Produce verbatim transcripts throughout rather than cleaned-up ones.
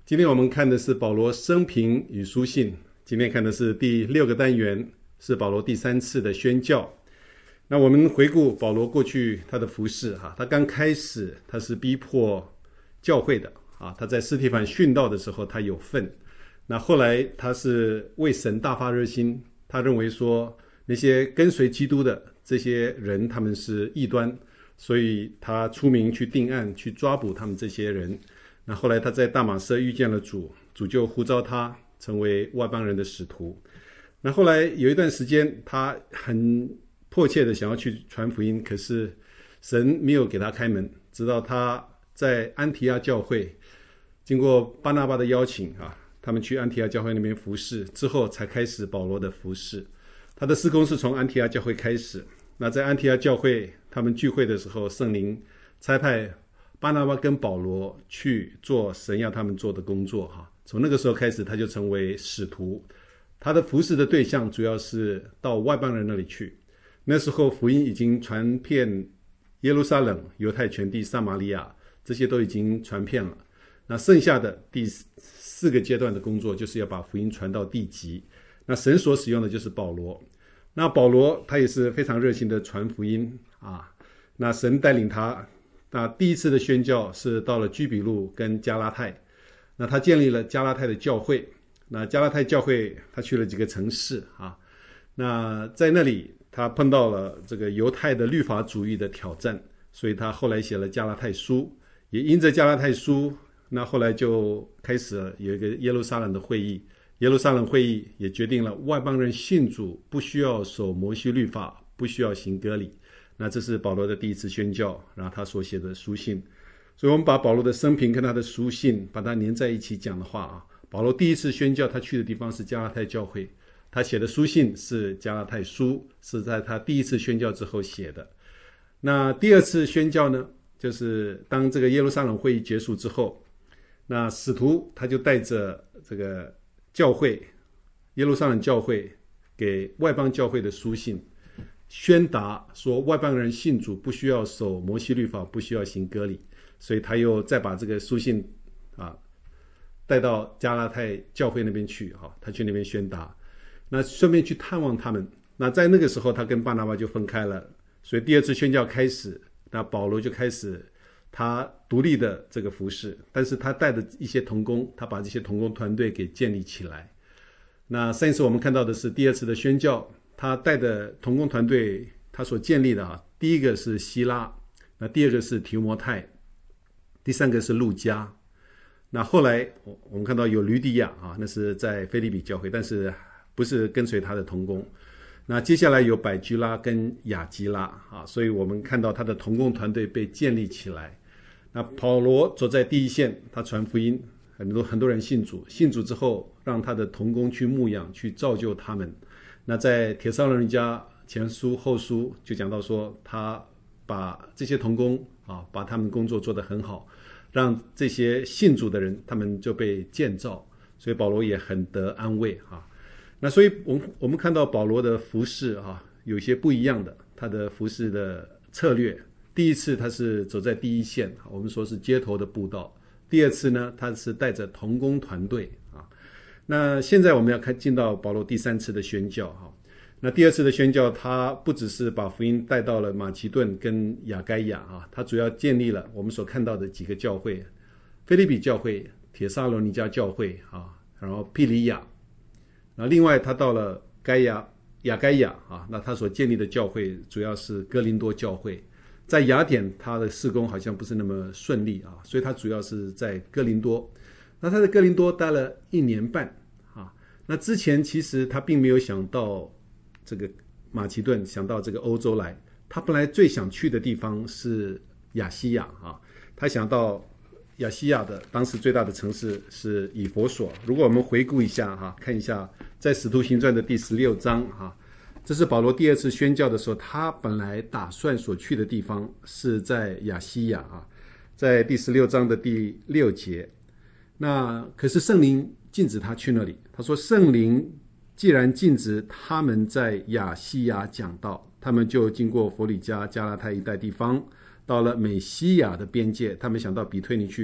今天我们看的是保罗生平与书信，今天看的是第六个单元，是保罗第三次的宣教。那我们回顾保罗过去他的服事哈，他刚开始他是逼迫教会的啊，他在司提反殉道的时候他有份，那后来他是为神大发热心，他认为说那些跟随基督的这些人他们是异端，所以他出名去定案，去抓捕他们这些人。那后来他在大马色遇见了主，主就呼召他成为外邦人的使徒。那后来有一段时间他很迫切的想要去传福音，可是神没有给他开门，直到他在安提阿教会经过巴拿巴的邀请啊，他们去安提阿教会那边服事之后，才开始保罗的服事。他的事工是从安提阿教会开始。那在安提阿教会他们聚会的时候，圣灵差派巴拿巴跟保罗去做神要他们做的工作哈。从那个时候开始，他就成为使徒。他的服事的对象主要是到外邦人那里去。那时候福音已经传遍耶路撒冷、犹太全地、撒玛利亚，这些都已经传遍了。那剩下的第四个阶段的工作，就是要把福音传到地极。那神所使用的就是保罗。那保罗他也是非常热心的传福音啊。那神带领他，那第一次的宣教是到了居比路跟加拉太。那他建立了加拉太的教会。那加拉太教会他去了几个城市啊。那在那里他碰到了这个犹太的律法主义的挑战，所以他后来写了加拉太书。也因着加拉太书，那后来就开始了有一个耶路撒冷的会议。耶路撒冷会议也决定了外邦人信主不需要守摩西律法，不需要行割礼。那这是保罗的第一次宣教，然后他所写的书信。所以我们把保罗的生平跟他的书信把它连在一起讲的话啊，保罗第一次宣教他去的地方是加拉太教会，他写的书信是加拉太书，是在他第一次宣教之后写的。那第二次宣教呢，就是当这个耶路撒冷会议结束之后，那使徒他就带着这个教会，耶路撒冷教会给外邦教会的书信，宣达说外邦人信主不需要守摩西律法，不需要行割礼。所以他又再把这个书信啊带到加拉太教会那边去啊，他去那边宣达，那顺便去探望他们。那在那个时候他跟巴拿巴就分开了，所以第二次宣教开始，那保罗就开始他独立的这个服事，但是他带的一些同工，他把这些同工团队给建立起来。那上一次我们看到的是第二次的宣教，他带的同工团队他所建立的啊，第一个是希拉，那第二个是提摩太，第三个是路加。那后来我们看到有吕底亚啊，那是在腓立比教会，但是不是跟随他的同工。那接下来有百居拉跟雅基拉啊，所以我们看到他的同工团队被建立起来。那保罗走在第一线，他传福音，很多很多人信主，信主之后让他的同工去牧养，去造就他们。那在帖撒罗尼迦前书后书就讲到说，他把这些同工啊，把他们工作做得很好，让这些信主的人他们就被建造，所以保罗也很得安慰啊。那所以我们我们看到保罗的服事啊，有些不一样的，他的服事的策略。第一次他是走在第一线，我们说是街头的布道。第二次呢，他是带着同工团队啊。那现在我们要看进到保罗第三次的宣教哈。那第二次的宣教，他不只是把福音带到了马其顿跟亚该亚啊，他主要建立了我们所看到的几个教会：腓立比教会、帖撒罗尼迦教会啊，然后庇里亚。那另外他到了该亚亚该亚啊，那他所建立的教会主要是哥林多教会。在雅典他的事工好像不是那么顺利啊，所以他主要是在哥林多。那他在哥林多待了一年半啊。那之前其实他并没有想到这个马其顿，想到这个欧洲来。他本来最想去的地方是亚细亚啊，他想到亚细亚的当时最大的城市是以弗所。如果我们回顾一下哈、啊，看一下在使徒行传的第十六章啊，这是保罗第二次宣教的时候，他本来打算所去的地方是在亚细亚啊，在第十六章的第六节。那可是圣灵禁止他去那里，他说圣灵既然禁止他们在亚细亚讲道，他们就经过弗里加、加拉太一带地方，到了美西亚的边界，他们想到比推尼去，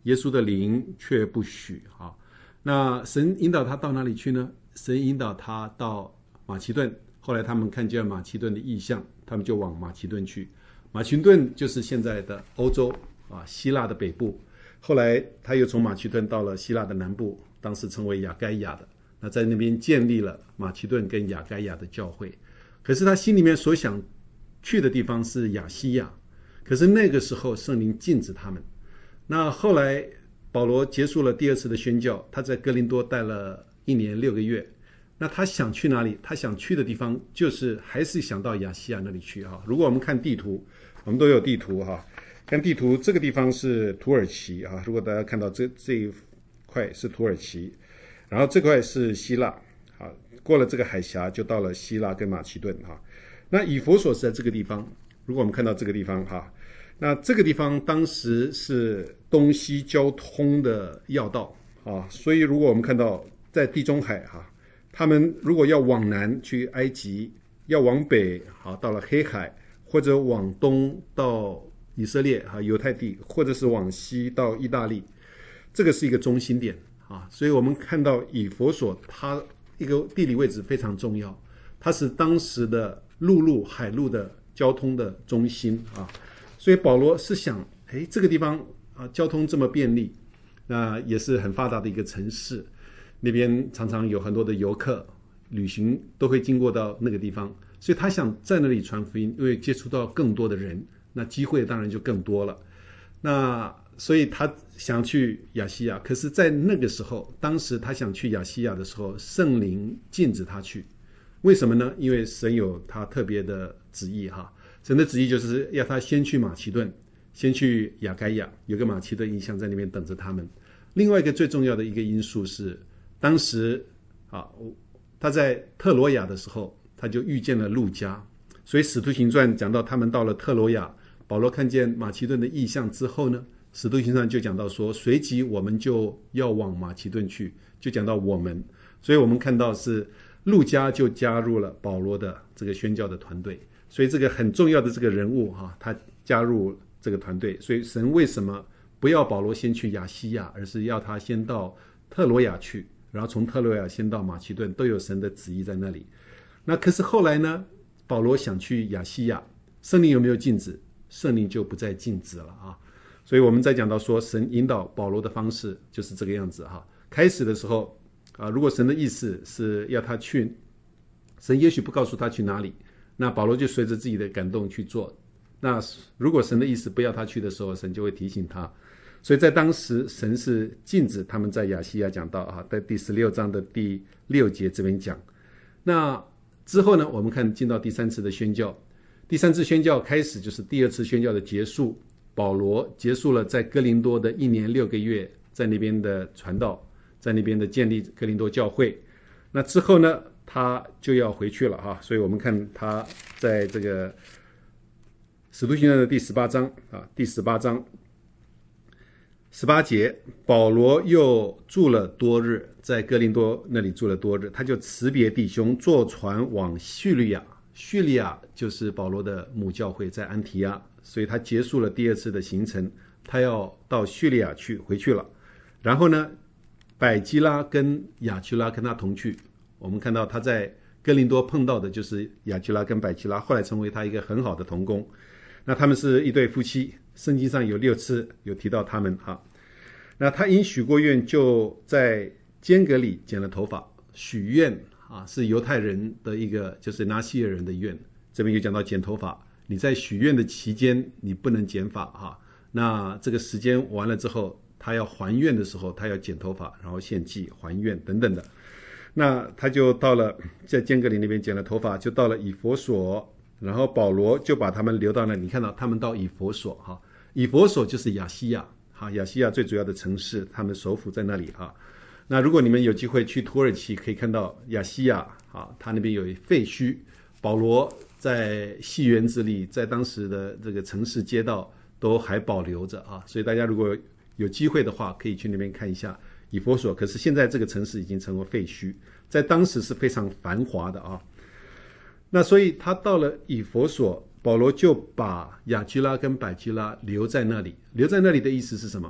耶稣的灵却不许啊。那神引导他到哪里去呢？神引导他到马其顿，后来他们看见马其顿的异象，他们就往马其顿去。马其顿就是现在的欧洲啊，希腊的北部。后来他又从马其顿到了希腊的南部，当时称为亚该亚的，那在那边建立了马其顿跟亚该亚的教会。可是他心里面所想去的地方是亚细亚，可是那个时候圣灵禁止他们。那后来保罗结束了第二次的宣教，他在哥林多待了一年六个月。那他想去哪里？他想去的地方就是还是想到亚细亚那里去哈。如果我们看地图，我们都有地图哈，看地图，这个地方是土耳其啊。如果大家看到这这一块是土耳其，然后这块是希腊啊。过了这个海峡就到了希腊跟马其顿哈。那以弗所是在这个地方，如果我们看到这个地方哈，那这个地方当时是东西交通的要道啊，所以如果我们看到在地中海哈，他们如果要往南去埃及，要往北好到了黑海，或者往东到以色列哈犹太地，或者是往西到意大利，这个是一个中心点啊。所以我们看到以弗所它一个地理位置非常重要，它是当时的陆路海路的交通的中心啊。所以保罗是想，哎，这个地方啊交通这么便利，那也是很发达的一个城市。那边常常有很多的游客旅行都会经过到那个地方，所以他想在那里传福音，因为接触到更多的人，那机会当然就更多了。那所以他想去亚细亚，可是在那个时候，当时他想去亚细亚的时候，圣灵禁止他去。为什么呢？因为神有他特别的旨意哈，神的旨意就是要他先去马其顿，先去亚该亚，有个马其顿异象在那边等着他们。另外一个最重要的一个因素是，当时啊，他在特罗亚的时候，他就遇见了路加，所以使徒行传讲到他们到了特罗亚，保罗看见马其顿的异象之后呢，使徒行传就讲到说，随即我们就要往马其顿去，就讲到我们，所以我们看到是路加就加入了保罗的这个宣教的团队，所以这个很重要的这个人物哈，他加入这个团队，所以神为什么不要保罗先去亚细亚，而是要他先到特罗亚去，然后从特罗亚先到马其顿，都有神的旨意在那里。那可是后来呢，保罗想去亚细亚，圣灵有没有禁止？圣灵就不再禁止了啊。所以我们在讲到说，神引导保罗的方式就是这个样子哈。开始的时候啊，如果神的意思是要他去，神也许不告诉他去哪里，那保罗就随着自己的感动去做。那如果神的意思不要他去的时候，神就会提醒他。所以在当时，神是禁止他们在亚细亚讲道啊，在第十六章的第六节这边讲。那之后呢，我们看进到第三次的宣教，第三次宣教开始就是第二次宣教的结束。保罗结束了在哥林多的一年六个月，在那边的传道，在那边的建立哥林多教会。那之后呢，他就要回去了哈。所以我们看他在这个使徒行传的第十八章啊，第十八章十八节，保罗又住了多日，在哥林多那里住了多日，他就辞别弟兄，坐船往叙利亚。叙利亚就是保罗的母教会，在安提阿，所以他结束了第二次的行程，他要到叙利亚去回去了。然后呢，百基拉跟亚居拉跟他同去。我们看到他在哥林多碰到的就是亚居拉跟百基拉，后来成为他一个很好的同工。那他们是一对夫妻，圣经上有六次有提到他们哈。那他因许过愿，就在间隔里剪了头发。许愿啊，是犹太人的一个，就是拿西尔人的愿。这边有讲到剪头发，你在许愿的期间，你不能剪发哈。那这个时间完了之后，他要还愿的时候，他要剪头发，然后献祭还愿等等的。那他就到了在间隔里那边剪了头发，就到了以弗所。然后保罗就把他们留到那里，你看到他们到以弗所哈，以弗所就是亚细亚哈，亚细亚最主要的城市，他们首府在那里哈。那如果你们有机会去土耳其，可以看到亚细亚啊，他那边有废墟，保罗在戏园子里，在当时的这个城市街道都还保留着啊，所以大家如果有机会的话，可以去那边看一下以弗所。可是现在这个城市已经成为废墟，在当时是非常繁华的啊。那所以他到了以弗所，保罗就把亚居拉跟百基拉留在那里。留在那里的意思是什么？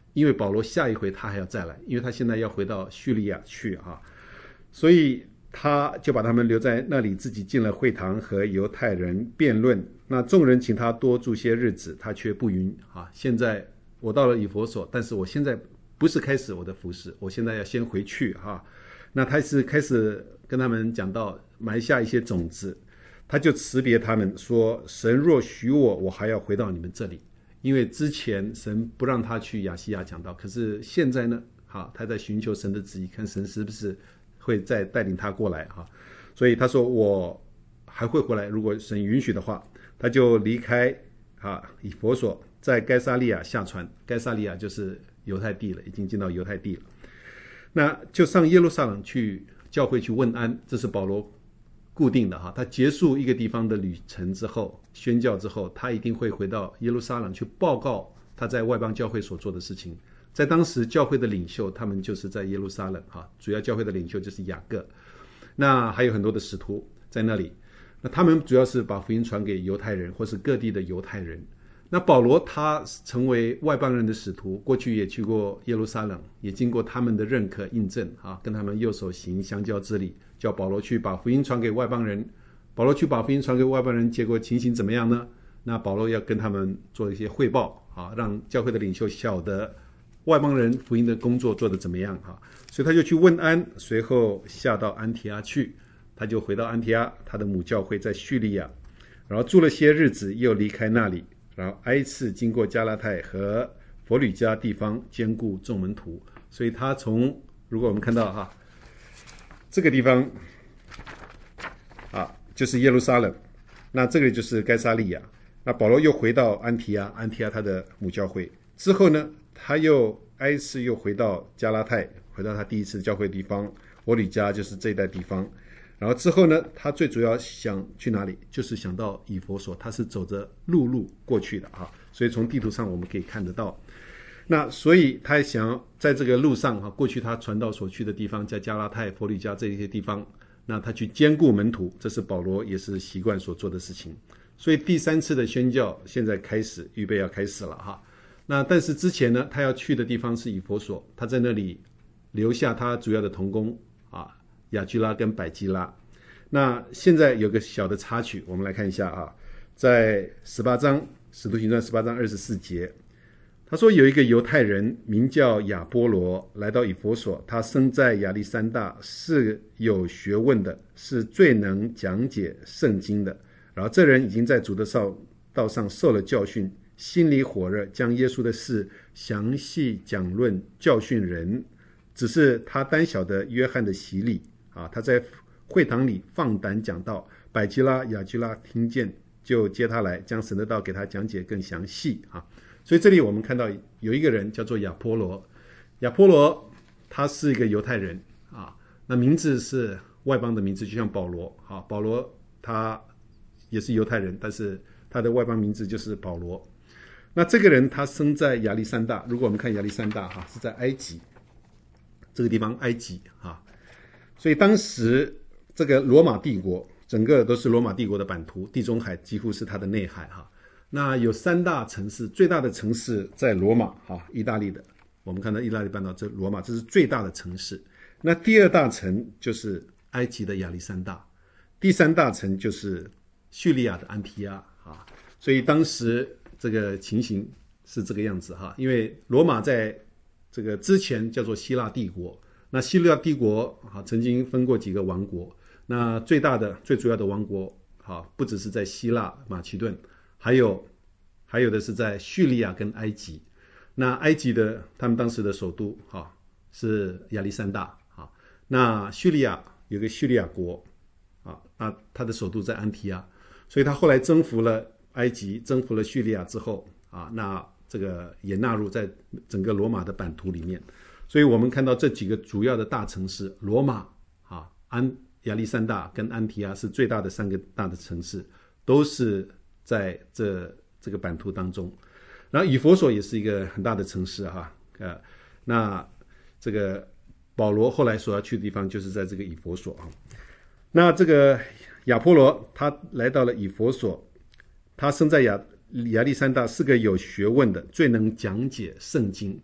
因为保罗下一回他还要再来，因为他现在要回到叙利亚去啊，所以他就把他们留在那里，自己进了会堂和犹太人辩论。那众人请他多住些日子，他却不允啊。现在我到了以弗所，但是我现在不是开始我的服事，我现在要先回去哈。那他是开始跟他们讲到埋下一些种子，他就辞别他们说：神若许我，我还要回到你们这里。因为之前神不让他去亚细亚讲道，可是现在呢，哈，他在寻求神的旨意，看神是不是会再带领他过来哈。所以他说我还会回来，如果神允许的话，他就离开啊以弗所，在该撒利亚下船。该撒利亚就是犹太地了，已经进到犹太地了。那就上耶路撒冷去教会去问安，这是保罗固定的哈。他结束一个地方的旅程之后，宣教之后，他一定会回到耶路撒冷去报告他在外邦教会所做的事情。在当时教会的领袖，他们就是在耶路撒冷哈，主要教会的领袖就是雅各，那还有很多的使徒在那里。那他们主要是把福音传给犹太人或是各地的犹太人。那保罗他成为外邦人的使徒，过去也去过耶路撒冷，也经过他们的认可印证啊，跟他们右手行相交之礼，叫保罗去把福音传给外邦人。保罗去把福音传给外邦人，结果情形怎么样呢？那保罗要跟他们做一些汇报啊，让教会的领袖晓得外邦人福音的工作做得怎么样啊。所以他就去问安，随后下到安提阿去，他就回到安提阿，他的母教会在叙利亚，然后住了些日子，又离开那里，然后挨次经过加拉太和佛吕家地方，兼顾众门徒。所以他从，如果我们看到哈，这个地方啊，就是耶路撒冷，那这个就是该撒利亚。那保罗又回到安提阿，安提阿他的母教会之后呢，他又挨次又回到加拉太，回到他第一次教会地方，佛吕家就是这一带地方。然后之后呢，他最主要想去哪里？就是想到以弗所，他是走着陆路过去的啊，所以从地图上我们可以看得到。那所以他想要在这个路上啊，过去他传道所去的地方，在加拉太、佛吕家这些地方，那他去兼顾门徒，这是保罗也是习惯所做的事情。所以第三次的宣教现在开始，预备要开始了哈。那但是之前呢，他要去的地方是以弗所，他在那里留下他主要的同工啊，雅居拉跟百基拉。那现在有个小的插曲，我们来看一下啊，在十八章使徒行传十八章二十四节，他说有一个犹太人名叫亚波罗来到以弗所，他生在亚历山大，是有学问的，是最能讲解圣经的。然后这人已经在主的道上受了教训，心里火热，将耶稣的事详细讲论教训人。只是他单晓得约翰的洗礼啊，他在会堂里放胆讲道，百基拉、雅居拉听见，就接他来，将神的道给他讲解更详细啊。所以这里我们看到有一个人叫做亚波罗，亚波罗他是一个犹太人啊，那名字是外邦的名字，就像保罗啊，保罗他也是犹太人，但是他的外邦名字就是保罗。那这个人他生在亚历山大，如果我们看亚历山大哈，是在埃及这个地方，埃及哈，所以当时这个罗马帝国整个都是罗马帝国的版图，地中海几乎是它的内海哈。那有三大城市，最大的城市在罗马哈，意大利的，我们看到意大利半岛这罗马，这是最大的城市。那第二大城就是埃及的亚历山大，第三大城就是叙利亚的安提阿啊。所以当时这个情形是这个样子哈，因为罗马在这个之前叫做希腊帝国，那希腊帝国啊曾经分过几个王国，那最大的最主要的王国啊，不只是在希腊马其顿，还有还有的是在叙利亚跟埃及。那埃及的他们当时的首都啊是亚历山大啊，那叙利亚有个叙利亚国啊，那他的首都在安提阿，所以他后来征服了埃及，征服了叙利亚之后啊，那这个也纳入在整个罗马的版图里面。所以我们看到这几个主要的大城市，罗马啊、安亚历山大跟安提阿是最大的三个大的城市，都是在这这个版图当中。然后以弗所也是一个很大的城市哈，呃，那这个保罗后来所要去的地方就是在这个以弗所啊。那这个亚波罗他来到了以弗所，他生在亚亚历山大，是个有学问的，最能讲解圣经。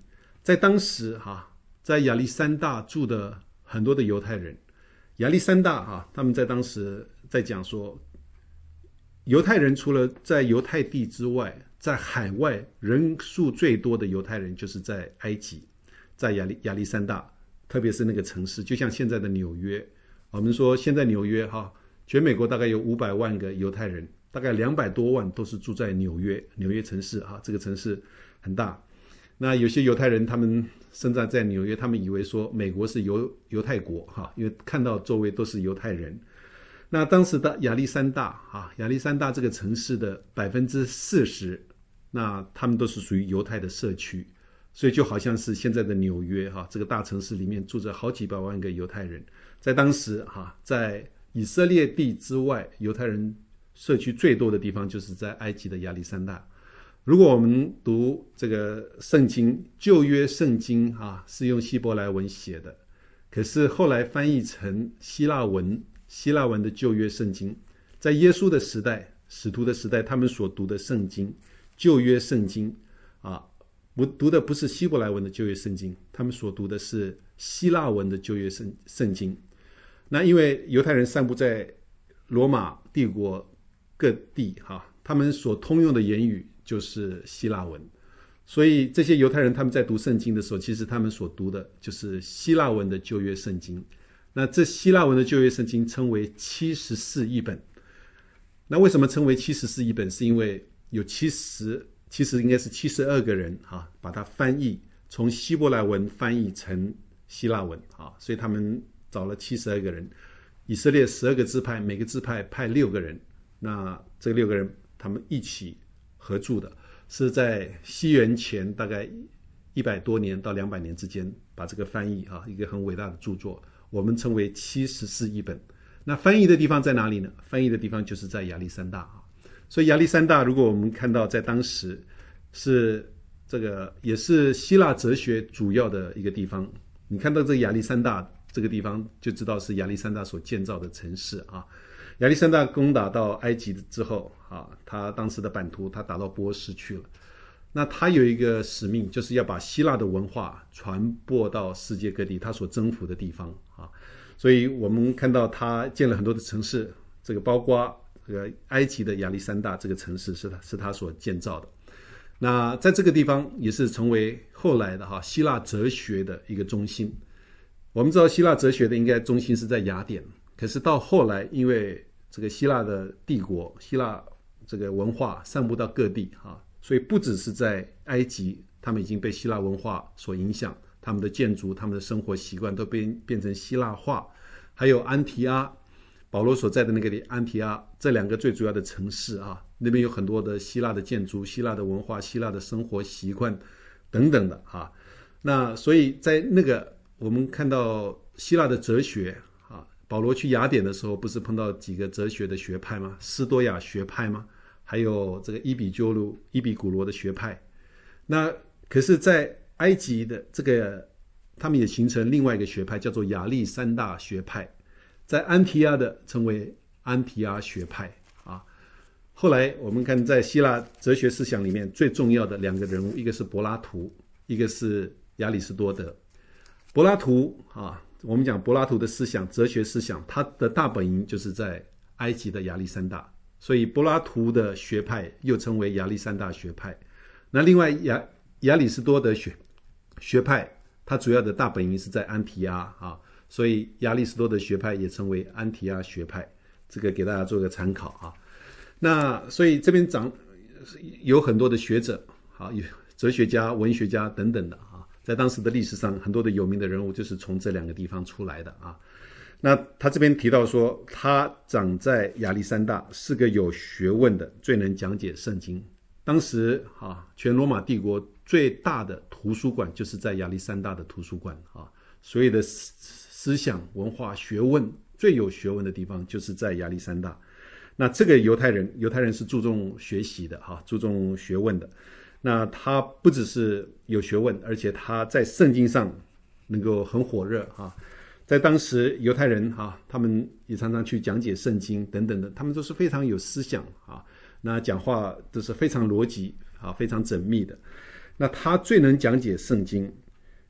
在当时哈，在亚历山大住的很多的犹太人，亚历山大哈，他们在当时在讲说，犹太人除了在犹太地之外，在海外人数最多的犹太人就是在埃及，在亚历亚历山大，特别是那个城市，就像现在的纽约。我们说现在纽约哈，全美国大概有五百万个犹太人，大概两百多万都是住在纽约，纽约城市哈，这个城市很大。那有些犹太人他们生长在纽约，他们以为说美国是犹犹太国哈，因为看到周围都是犹太人。那当时的亚历山大啊，亚历山大这个城市的百分之四十，那他们都是属于犹太的社区，所以就好像是现在的纽约哈，这个大城市里面住着好几百万个犹太人。在当时哈，在以色列地之外，犹太人社区最多的地方就是在埃及的亚历山大。如果我们读这个圣经，旧约圣经啊，是用希伯来文写的，可是后来翻译成希腊文，希腊文的旧约圣经，在耶稣的时代，使徒的时代，他们所读的圣经，旧约圣经啊，不读的不是希伯来文的旧约圣经，他们所读的是希腊文的旧约圣圣经。那因为犹太人散布在罗马帝国各地哈，他们所通用的言语就是希腊文，所以这些犹太人他们在读圣经的时候，其实他们所读的就是希腊文的旧约圣经。那这希腊文的旧约圣经称为七十四译本。那为什么称为七十四译本？是因为有七十，其实应该是七十二个人哈，把它翻译从希伯来文翻译成希腊文啊，所以他们找了七十二个人，以色列十二个支派，每个支派派六个人，那这六个人他们一起合著的，是在西元前大概一百多年到两百年之间，把这个翻译啊，一个很伟大的著作，我们称为七十四译本。那翻译的地方在哪里呢？翻译的地方就是在亚历山大啊。所以亚历山大，如果我们看到在当时是这个也是希腊哲学主要的一个地方，你看到这个亚历山大这个地方，就知道是亚历山大所建造的城市啊。亚历山大攻打到埃及之后啊，他当时的版图他打到波斯去了。那他有一个使命，就是要把希腊的文化传播到世界各地，他所征服的地方啊。所以我们看到他建了很多的城市，这个包括这个埃及的亚历山大这个城市是他是他所建造的。那在这个地方也是成为后来的哈希腊哲学的一个中心。我们知道希腊哲学的应该中心是在雅典，可是到后来因为这个希腊的帝国，希腊这个文化散布到各地哈，所以不只是在埃及，他们已经被希腊文化所影响，他们的建筑、他们的生活习惯都变变成希腊化。还有安提阿，保罗所在的那个安提阿，这两个最主要的城市啊，那边有很多的希腊的建筑、希腊的文化、希腊的生活习惯等等的啊。那所以在那个我们看到希腊的哲学啊，保罗去雅典的时候，不是碰到几个哲学的学派吗？斯多亚学派吗？还有这个伊比鸠鲁、伊比古罗的学派。那可是，在埃及的这个，他们也形成另外一个学派，叫做亚历山大学派。在安提阿的称为安提阿学派啊。后来我们看，在希腊哲学思想里面最重要的两个人物，一个是柏拉图，一个是亚里士多德。柏拉图啊，我们讲柏拉图的思想、哲学思想，他的大本营就是在埃及的亚历山大，所以柏拉图的学派又称为亚历山大学派。那另外亚亚里士多德学学派，它主要的大本营是在安提阿啊，所以亚里士多德学派也称为安提阿学派。这个给大家做个参考啊。那所以这边长有很多的学者啊，哲学家、文学家等等的啊，在当时的历史上，很多的有名的人物就是从这两个地方出来的啊。那他这边提到说，他长在亚历山大，是个有学问的，最能讲解圣经。当时啊，全罗马帝国最大的图书馆就是在亚历山大的图书馆啊，所有的思想、文化、学问最有学问的地方就是在亚历山大。那这个犹太人，犹太人是注重学习的哈，注重学问的。那他不只是有学问，而且他在圣经上能够很火热哈。在当时犹太人哈，他们也常常去讲解圣经等等的，他们都是非常有思想啊。那讲话都是非常逻辑啊，非常缜密的。那他最能讲解圣经，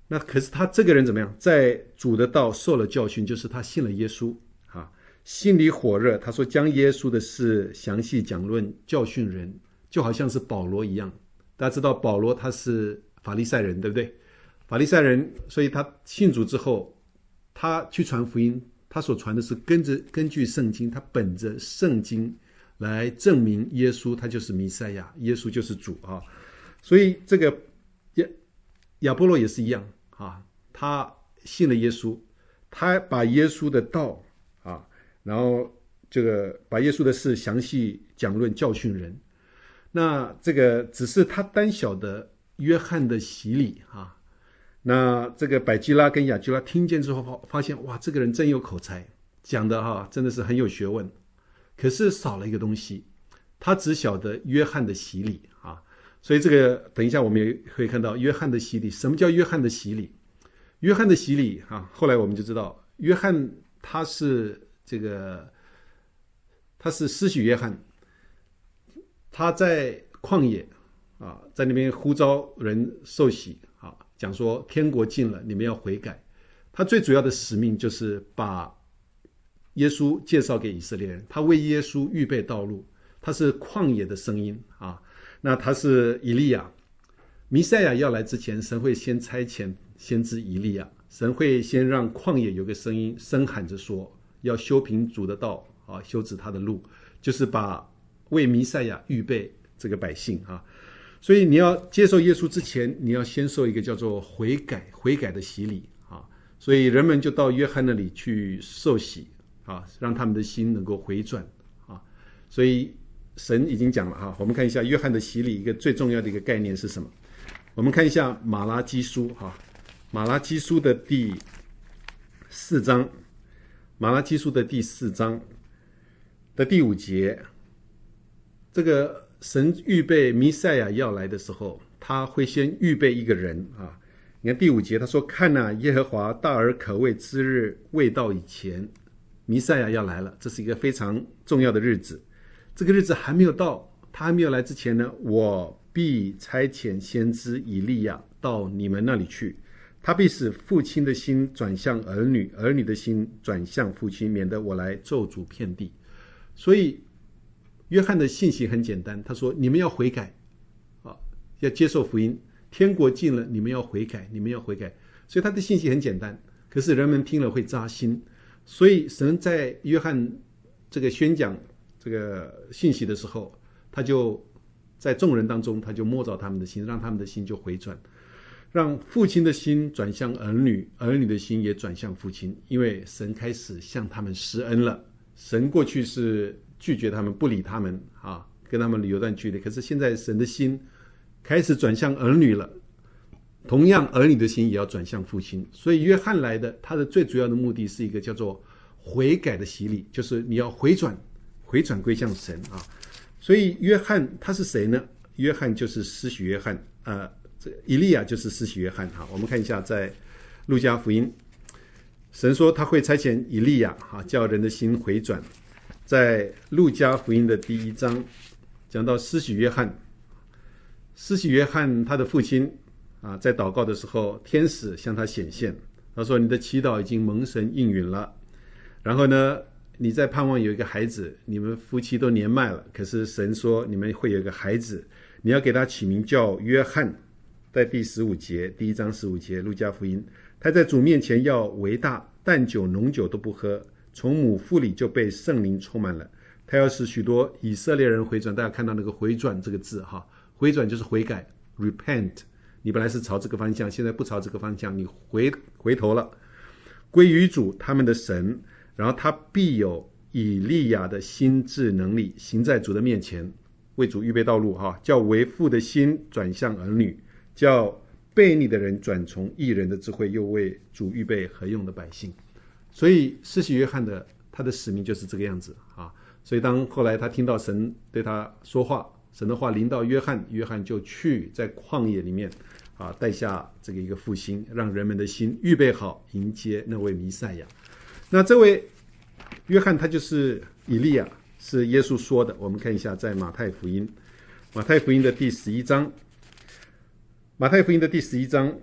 那可是他这个人怎么样？在主的道受了教训，就是他信了耶稣啊，心里火热。他说将耶稣的事详细讲论，教训人，就好像是保罗一样。大家知道保罗他是法利赛人，对不对？法利赛人，所以他信主之后，他去传福音，他所传的是跟着根据圣经，他本着圣经来证明耶稣他就是弥赛亚，耶稣就是主啊。所以这个亚亚波罗也是一样啊，他信了耶稣，他把耶稣的道啊，然后这个把耶稣的事详细讲论，教训人。那这个只是他单小的约翰的洗礼啊。那这个百基拉跟雅基拉听见之后发现，哇，这个人真有口才，讲的哈真的是很有学问。可是少了一个东西，他只晓得约翰的洗礼啊。所以这个等一下我们也会看到约翰的洗礼。什么叫约翰的洗礼？约翰的洗礼啊，后来我们就知道，约翰他是这个他是施洗约翰，他在旷野啊，在那边呼召人受洗啊，讲说天国近了，你们要悔改。他最主要的使命就是把耶稣介绍给以色列人，他为耶稣预备道路，他是旷野的声音啊。那他是以利亚，弥赛亚要来之前，神会先差遣先知以利亚，神会先让旷野有个声音声喊着说，要修平主的道啊，修直他的路，就是把为弥赛亚预备这个百姓啊。所以你要接受耶稣之前，你要先受一个叫做悔改悔改的洗礼啊。所以人们就到约翰那里去受洗啊，让他们的心能够回转啊。所以神已经讲了哈，我们看一下约翰的洗礼一个最重要的一个概念是什么？我们看一下马拉基书哈，马拉基书的第四章，马拉基书的第四章的第五节，这个神预备弥赛亚要来的时候，他会先预备一个人啊。你看第五节他说，看哪，耶和华大而可畏之日未到以前，弥赛亚要来了，这是一个非常重要的日子。这个日子还没有到，他还没有来之前呢，我必差遣先知以利亚到你们那里去，他必使父亲的心转向儿女，儿女的心转向父亲，免得我来咒诅遍地。所以约翰的信息很简单，他说你们要悔改啊，要接受福音，天国近了，你们要悔改，你们要悔改。所以他的信息很简单，可是人们听了会扎心。所以神在约翰这个宣讲这个信息的时候，他就在众人当中，他就摸着他们的心，让他们的心就回转，让父亲的心转向儿女，儿女的心也转向父亲，因为神开始向他们施恩了。神过去是拒绝他们，不理他们啊，跟他们有段距离，可是现在神的心开始转向儿女了，同样儿女的心也要转向父亲。所以约翰来的，他的最主要的目的是一个叫做悔改的洗礼，就是你要回转回转归向神啊。所以约翰他是谁呢？约翰就是施洗约翰，呃，这以利亚就是施洗约翰啊。我们看一下在路加福音，神说他会差遣以利亚啊，叫人的心回转。在路加福音的第一章讲到施洗约翰，施洗约翰他的父亲啊，在祷告的时候，天使向他显现，他说你的祈祷已经蒙神应允了，然后呢你在盼望有一个孩子，你们夫妻都年迈了，可是神说你们会有一个孩子，你要给他起名叫约翰。在第十五节，第一章十五节路加福音，他在主面前要为大，淡酒浓酒都不喝，从母腹里就被圣灵充满了，他要使许多以色列人回转。大家看到那个回转这个字哈，回转就是悔改 repent， 你本来是朝这个方向，现在不朝这个方向，你回回头了，归于主他们的神，然后他必有以利亚的心智能力，行在主的面前，为主预备道路哈，叫为父的心转向儿女，叫悖逆的人转从义人的智慧，又为主预备合用的百姓。所以施洗约翰的他的使命就是这个样子啊。所以当后来他听到神对他说话，神的话临到约翰，约翰就去在旷野里面啊，带下这个一个复兴，让人们的心预备好迎接那位弥赛亚。那这位约翰他就是以利亚，是耶稣说的。我们看一下在马太福音，马太福音的第十一章，马太福音的第十一章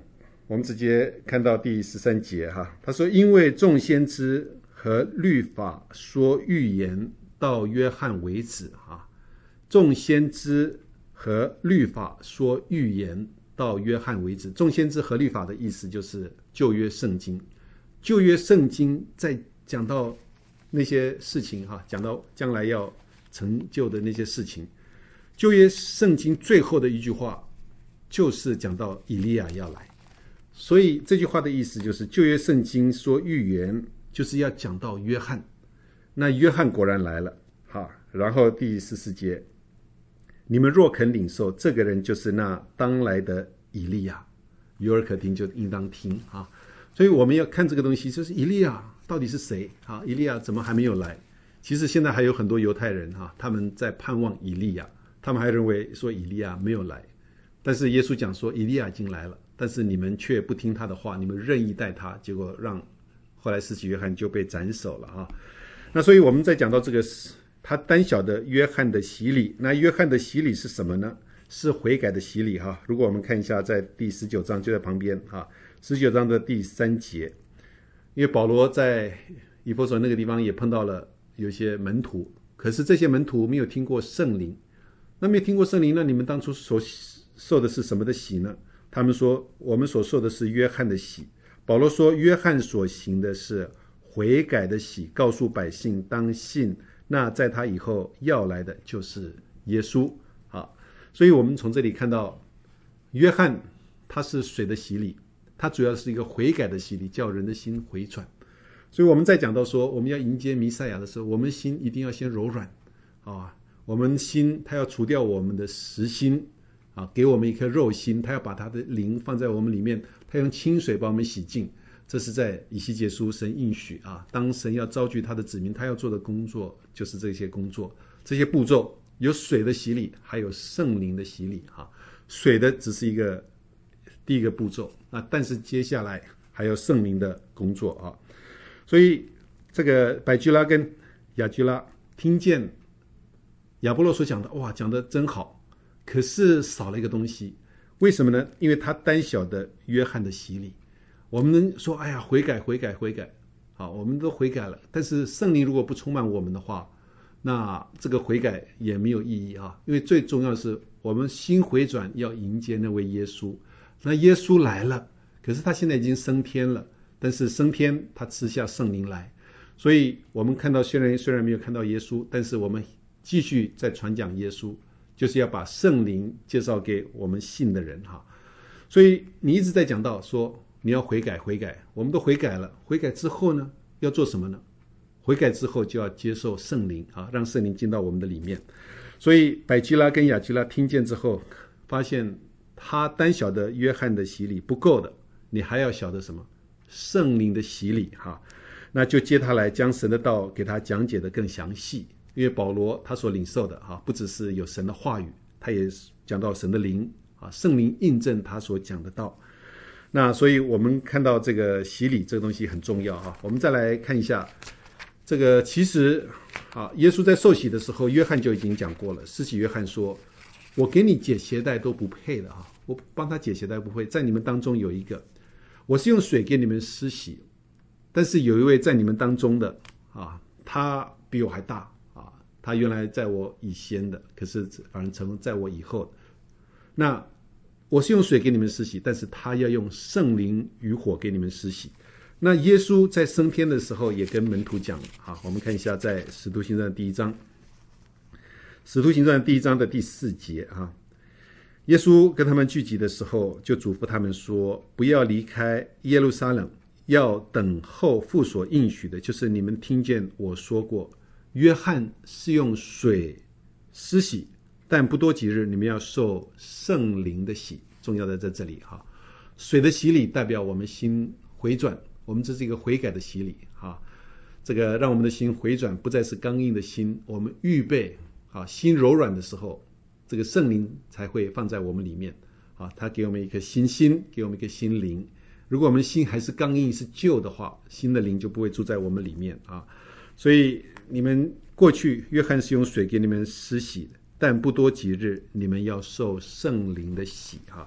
我们直接看到第十三节哈，他说：“因为众先知和律法说预言到约翰为止哈，众先知和律法说预言到约翰为止。众先知和律法的意思就是旧约圣经，旧约圣经在讲到那些事情哈，讲到将来要成就的那些事情。旧约圣经最后的一句话就是讲到以利亚要来，所以这句话的意思就是旧约圣经说预言就是要讲到约翰。那约翰果然来了哈。然后第十四节，你们若肯领受，这个人就是那当来的以利亚，有耳可听就应当听啊。所以我们要看这个东西，就是以利亚到底是谁啊？以利亚怎么还没有来？其实现在还有很多犹太人哈，他们在盼望以利亚，他们还认为说以利亚没有来，但是耶稣讲说以利亚已经来了，但是你们却不听他的话，你们任意待他，结果让后来施洗约翰就被斩首了啊。那所以我们在讲到这个他单小的约翰的洗礼，那约翰的洗礼是什么呢？是悔改的洗礼哈。如果我们看一下在第十九章就在旁边哈，十九章的第三节，因为保罗在以弗所那个地方也碰到了有些门徒，可是这些门徒没有听过圣灵，那没有听过圣灵，那你们当初所受的是什么的洗呢？他们说我们所受的是约翰的洗。保罗说约翰所行的是悔改的洗，告诉百姓当信，那在他以后要来的就是耶稣啊。所以我们从这里看到约翰他是水的洗礼，他主要是一个悔改的洗礼，叫人的心回转。所以我们在讲到说我们要迎接弥赛亚的时候，我们心一定要先柔软啊，我们心他要除掉我们的实心啊，给我们一颗肉心，他要把他的灵放在我们里面，他用清水把我们洗净。这是在以西结书神应许啊，当神要召聚他的子民，他要做的工作就是这些工作，这些步骤有水的洗礼，还有圣灵的洗礼啊。水的只是一个第一个步骤啊，但是接下来还有圣灵的工作啊。所以这个百基拉跟亚居拉听见亚波罗所讲的，哇，讲的真好，可是少了一个东西。为什么呢？因为他单小的约翰的洗礼。我们能说哎呀悔改悔改悔改，好，我们都悔改了，但是圣灵如果不充满我们的话，那这个悔改也没有意义啊。因为最重要的是我们心回转，要迎接那位耶稣。那耶稣来了，可是他现在已经升天了，但是升天他赐下圣灵来，所以我们看到虽然虽然没有看到耶稣，但是我们继续在传讲耶稣，就是要把圣灵介绍给我们信的人哈。所以你一直在讲到说你要悔改悔改，我们都悔改了，悔改之后呢要做什么呢？悔改之后就要接受圣灵啊，让圣灵进到我们的里面。所以百基拉跟亚基拉听见之后，发现他单晓得约翰的洗礼不够的，你还要晓得什么？圣灵的洗礼哈。那就接他来，将神的道给他讲解的更详细。因为保罗他所领受的哈，不只是有神的话语，他也讲到神的灵啊，圣灵印证他所讲的道。那所以我们看到这个洗礼这个东西很重要哈。我们再来看一下这个，其实啊，耶稣在受洗的时候，约翰就已经讲过了。施洗约翰说：“我给你解鞋带都不配的啊，我帮他解鞋带不配。在你们当中有一个，我是用水给你们施洗，但是有一位在你们当中的啊，他比我还大啊，他原来在我以先的，可是反而成在我以后的。那我是用水给你们施洗，但是他要用圣灵与火给你们施洗。”那耶稣在升天的时候也跟门徒讲啊，我们看一下在使徒行传第一章，使徒行传第一章的第四节啊，耶稣跟他们聚集的时候，就嘱咐他们说：“不要离开耶路撒冷，要等候父所应许的，就是你们听见我说过，约翰是用水施洗，但不多几日，你们要受圣灵的洗。”重要的在这里哈，水的洗礼代表我们心回转，我们这是一个悔改的洗礼哈，这个让我们的心回转，不再是刚硬的心，我们预备啊，心柔软的时候，这个圣灵才会放在我们里面啊，他给我们一颗新心，给我们一个新灵。如果我们的心还是刚硬是旧的话，新的灵就不会住在我们里面啊。所以你们过去约翰是用水给你们施洗的，但不多几日，你们要受圣灵的洗哈。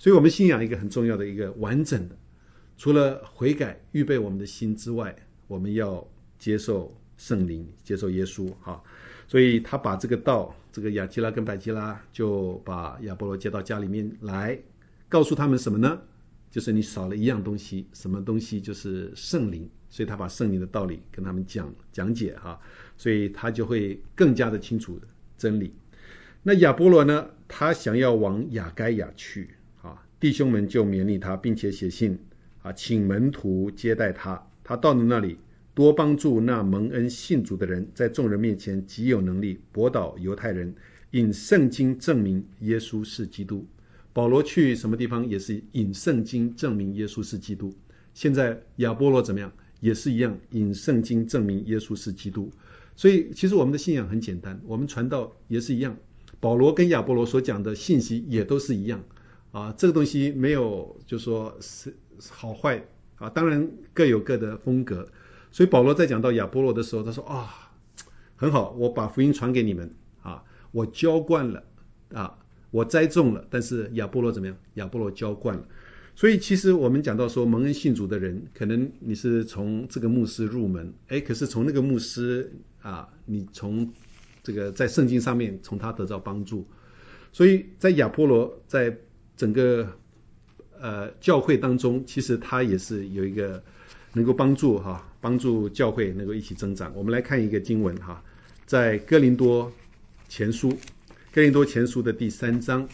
所以我们信仰一个很重要的一个完整的，除了悔改预备我们的心之外，我们要接受圣灵，接受耶稣啊。所以他把这个道，这个亚基拉跟百基拉就把亚波罗接到家里面来，告诉他们什么呢？就是你少了一样东西，什么东西？就是圣灵。所以他把圣灵的道理跟他们讲讲解哈，所以他就会更加的清楚真理。那亚波罗呢，他想要往亚该亚去啊，弟兄们就勉励他，并且写信啊，请门徒接待他。他到了那里，多帮助那蒙恩信主的人，在众人面前极有能力，驳倒犹太人，引圣经证明耶稣是基督。保罗去什么地方也是引圣经证明耶稣是基督。现在亚波罗怎么样？也是一样，引圣经证明耶稣是基督。所以其实我们的信仰很简单，我们传道也是一样，保罗跟亚波罗所讲的信息也都是一样啊。这个东西没有就说是好坏啊，当然各有各的风格。所以保罗在讲到亚波罗的时候，他说啊，很好，我把福音传给你们啊，我浇灌了啊，我栽种了，但是亚波罗怎么样？亚波罗浇灌了。所以其实我们讲到说蒙恩信主的人，可能你是从这个牧师入门，哎，可是从那个牧师啊，你从这个在圣经上面从他得到帮助。所以在亚波罗在整个呃教会当中，其实他也是有一个能够帮助哈，帮助教会能够一起增长。我们来看一个经文哈，在哥林多前书，哥林多前书的第三章。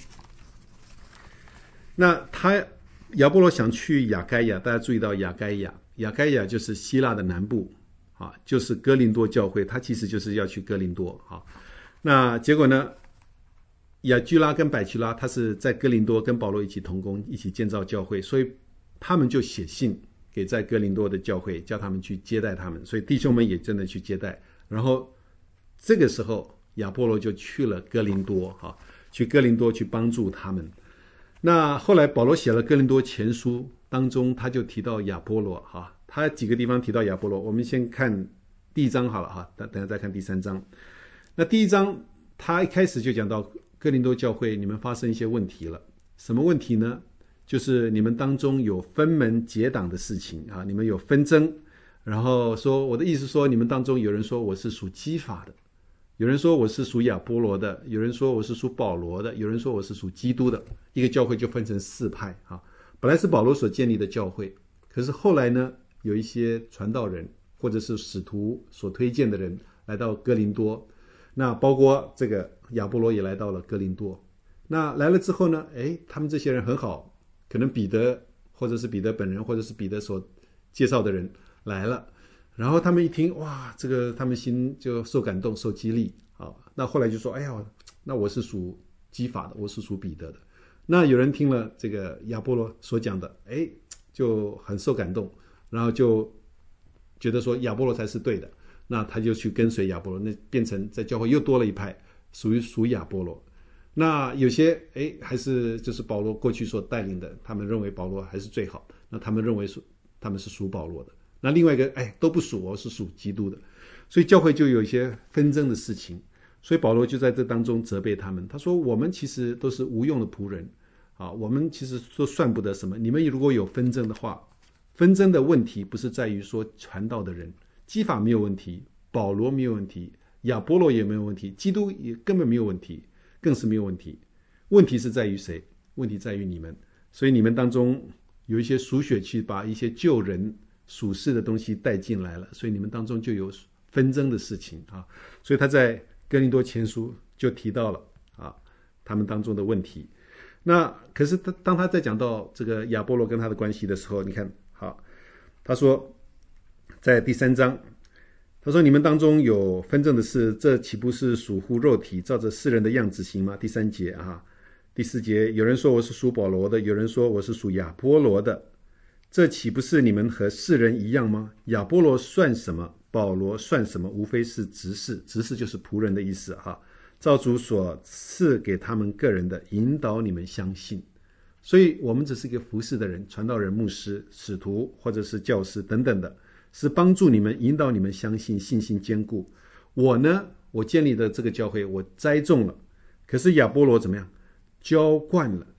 那他亚波罗想去亚该亚，大家注意到亚该亚，亚该亚就是希腊的南部啊，就是哥林多教会，他其实就是要去哥林多啊。那结果呢，亚居拉跟百基拉他是在哥林多跟保罗一起同工，一起建造教会，所以他们就写信给在哥林多的教会，叫他们去接待他们，所以弟兄们也真的去接待。然后这个时候亚波罗就去了哥林多啊，去哥林多去帮助他们。那后来保罗写了哥林多前书当中，他就提到亚波罗哈，他几个地方提到亚波罗。我们先看第一章好了哈，等等下再看第三章。那第一章他一开始就讲到哥林多教会你们发生一些问题了，什么问题呢？就是你们当中有分门结党的事情啊，你们有纷争，然后说我的意思说你们当中有人说我是属基法的，有人说我是属亚波罗的，有人说我是属保罗的，有人说我是属基督的。一个教会就分成四派啊。本来是保罗所建立的教会，可是后来呢，有一些传道人或者是使徒所推荐的人来到哥林多，那包括这个亚波罗也来到了哥林多。那来了之后呢，诶，他们这些人很好，可能彼得或者是彼得本人或者是彼得所介绍的人来了，然后他们一听，哇，这个他们心就受感动受激励啊。那后来就说，哎呀，那我是属基法的，我是属彼得的。那有人听了这个亚波罗所讲的，哎，就很受感动，然后就觉得说亚波罗才是对的，那他就去跟随亚波罗，那变成在教会又多了一派，属于属亚波罗。那有些哎还是就是保罗过去所带领的，他们认为保罗还是最好，那他们认为属他们是属保罗的。那另外一个哎都不属，我是属基督的，所以教会就有一些纷争的事情。所以保罗就在这当中责备他们，他说我们其实都是无用的仆人啊，我们其实都算不得什么。你们如果有纷争的话，纷争的问题不是在于说传道的人，基法没有问题，保罗没有问题，亚波罗也没有问题，基督也根本没有问题，更是没有问题。问题是在于谁？问题在于你们。所以你们当中有一些属血气，把一些旧人属世的东西带进来了，所以你们当中就有纷争的事情啊。所以他在哥林多前书就提到了啊，他们当中的问题。那可是他当他在讲到这个亚波罗跟他的关系的时候，你看好，他说在第三章，他说你们当中有纷争的事，这岂不是属乎肉体，照着世人的样子行吗？第三节啊，第四节，有人说我是属保罗的，有人说我是属亚波罗的，这岂不是你们和世人一样吗？亚波罗算什么？保罗算什么？无非是执事，执事就是仆人的意思哈。照主所赐给他们个人的，引导你们相信。所以我们只是一个服侍的人，传道人、牧师、使徒或者是教师等等的，是帮助你们、引导你们相信，信心坚固。我呢，我建立的这个教会，我栽种了，可是亚波罗怎么样？浇灌了，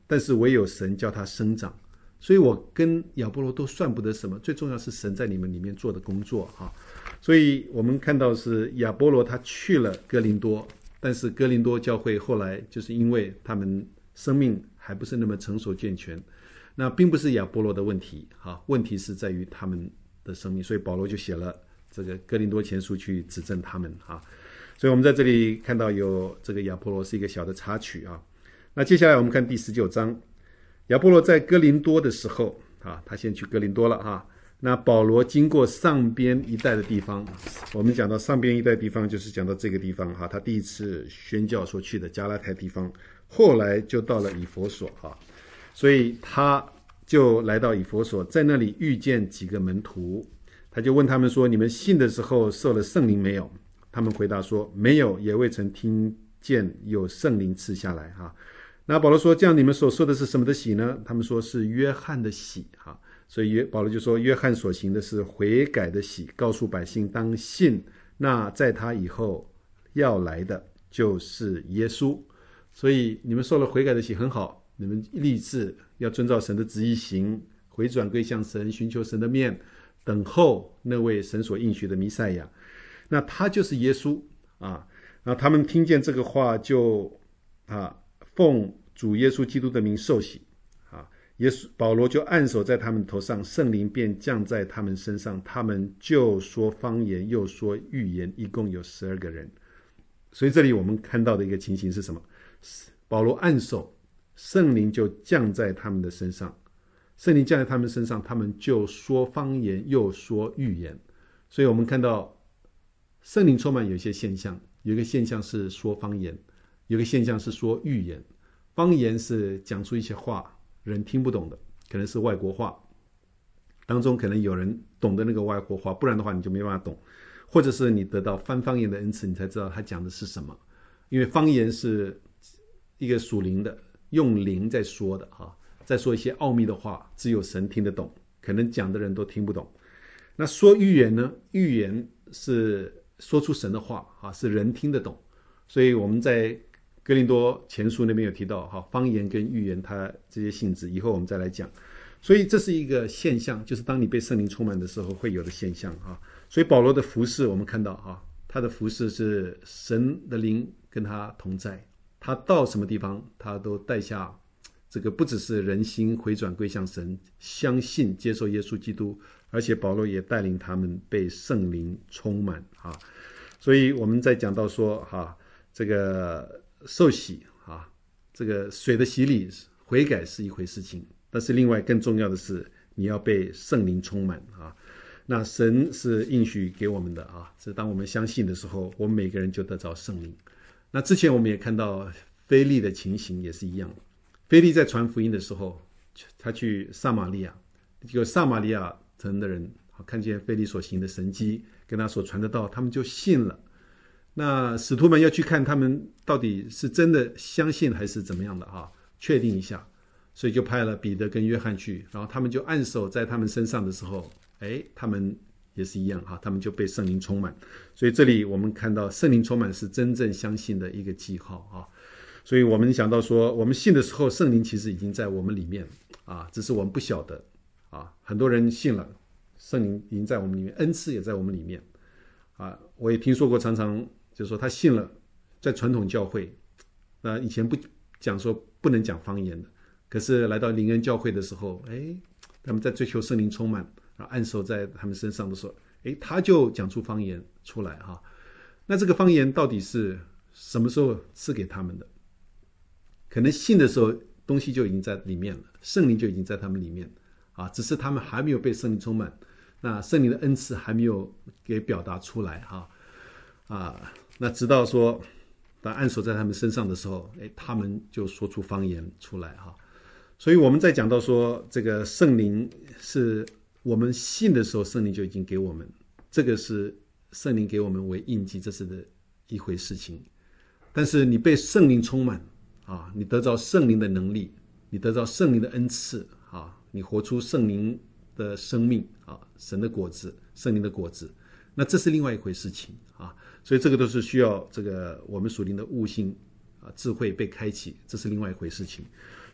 但是唯有神叫他生长。所以我跟亚波罗都算不得什么，最重要是神在你们里面做的工作哈。所以我们看到是亚波罗他去了哥林多，但是哥林多教会后来就是因为他们生命还不是那么成熟健全，那并不是亚波罗的问题哈，问题是在于他们的生命，所以保罗就写了这个哥林多前书去指正他们哈。所以我们在这里看到有这个亚波罗是一个小的插曲啊。那接下来我们看第十九章，亚波罗在哥林多的时候啊，他先去哥林多了哈。那保罗经过上边一带的地方，我们讲到上边一带地方就是讲到这个地方哈，他第一次宣教所去的加拉太地方，后来就到了以弗所哈，所以他就来到以弗所，在那里遇见几个门徒，他就问他们说：你们信的时候受了圣灵没有？他们回答说：没有，也未曾听见有圣灵赐下来哈。那保罗说：这样你们所受的是什么的洗呢？他们说是约翰的洗哈。所以保罗就说，约翰所行的是悔改的洗，告诉百姓当信那在他以后要来的就是耶稣。所以你们受了悔改的洗很好，你们立志要遵照神的旨意行，回转归向神，寻求神的面，等候那位神所应许的弥赛亚，那他就是耶稣啊。然后他们听见这个话就啊奉主耶稣基督的名受洗。耶稣保罗就按手在他们头上，圣灵便降在他们身上，他们就说方言，又说预言，一共有十二个人。所以这里我们看到的一个情形是什么？保罗按手，圣灵就降在他们的身上，圣灵降在他们身上，他们就说方言，又说预言。所以我们看到圣灵充满有一些现象，有一个现象是说方言，有一个现象是说预言。方言是讲出一些话人听不懂的，可能是外国话，当中可能有人懂得那个外国话，不然的话你就没办法懂，或者是你得到翻方言的恩赐，你才知道他讲的是什么。因为方言是一个属灵的，用灵在说的哈，在说一些奥秘的话，只有神听得懂，可能讲的人都听不懂。那说预言呢？预言是说出神的话啊，是人听得懂。所以我们在哥林多前书那边有提到哈，方言跟预言它这些性质，以后我们再来讲。所以这是一个现象，就是当你被圣灵充满的时候会有的现象哈。所以保罗的服事我们看到哈，他的服事是神的灵跟他同在，他到什么地方他都带下这个不只是人心回转归向神，相信接受耶稣基督，而且保罗也带领他们被圣灵充满啊。所以我们在讲到说哈，这个受洗啊，这个水的洗礼悔改是一回事情，但是另外更重要的是你要被圣灵充满啊。那神是应许给我们的啊，是当我们相信的时候，我们每个人就得着圣灵。那之前我们也看到腓利的情形也是一样，腓利在传福音的时候，他去撒玛利亚，结果撒玛利亚城的人看见腓利所行的神迹，跟他所传的道，他们就信了。那使徒们要去看他们到底是真的相信还是怎么样的啊，确定一下，所以就派了彼得跟约翰去，然后他们就按手在他们身上的时候，哎，他们也是一样啊，他们就被圣灵充满。所以这里我们看到圣灵充满是真正相信的一个记号啊。所以我们想到说，我们信的时候，圣灵其实已经在我们里面啊，只是我们不晓得啊。很多人信了，圣灵已经在我们里面，恩赐也在我们里面啊。我也听说过，常常就是说他信了，在传统教会，那以前不讲说不能讲方言的，可是来到灵恩教会的时候，哎，他们在追求圣灵充满，然后按手在他们身上的时候，哎，他就讲出方言出来哈。那这个方言到底是什么时候赐给他们的？可能信的时候东西就已经在里面了，圣灵就已经在他们里面啊，只是他们还没有被圣灵充满，那圣灵的恩赐还没有给表达出来哈啊。那直到说当按手在他们身上的时候，哎，他们就说出方言出来哈。所以我们在讲到说这个圣灵是我们信的时候，圣灵就已经给我们，这个是圣灵给我们为印记，这是的一回事情。但是你被圣灵充满啊，你得着圣灵的能力，你得着圣灵的恩赐啊，你活出圣灵的生命啊，神的果子，圣灵的果子，那这是另外一回事情啊。所以这个都是需要这个我们属灵的悟性啊，智慧被开启，这是另外一回事情。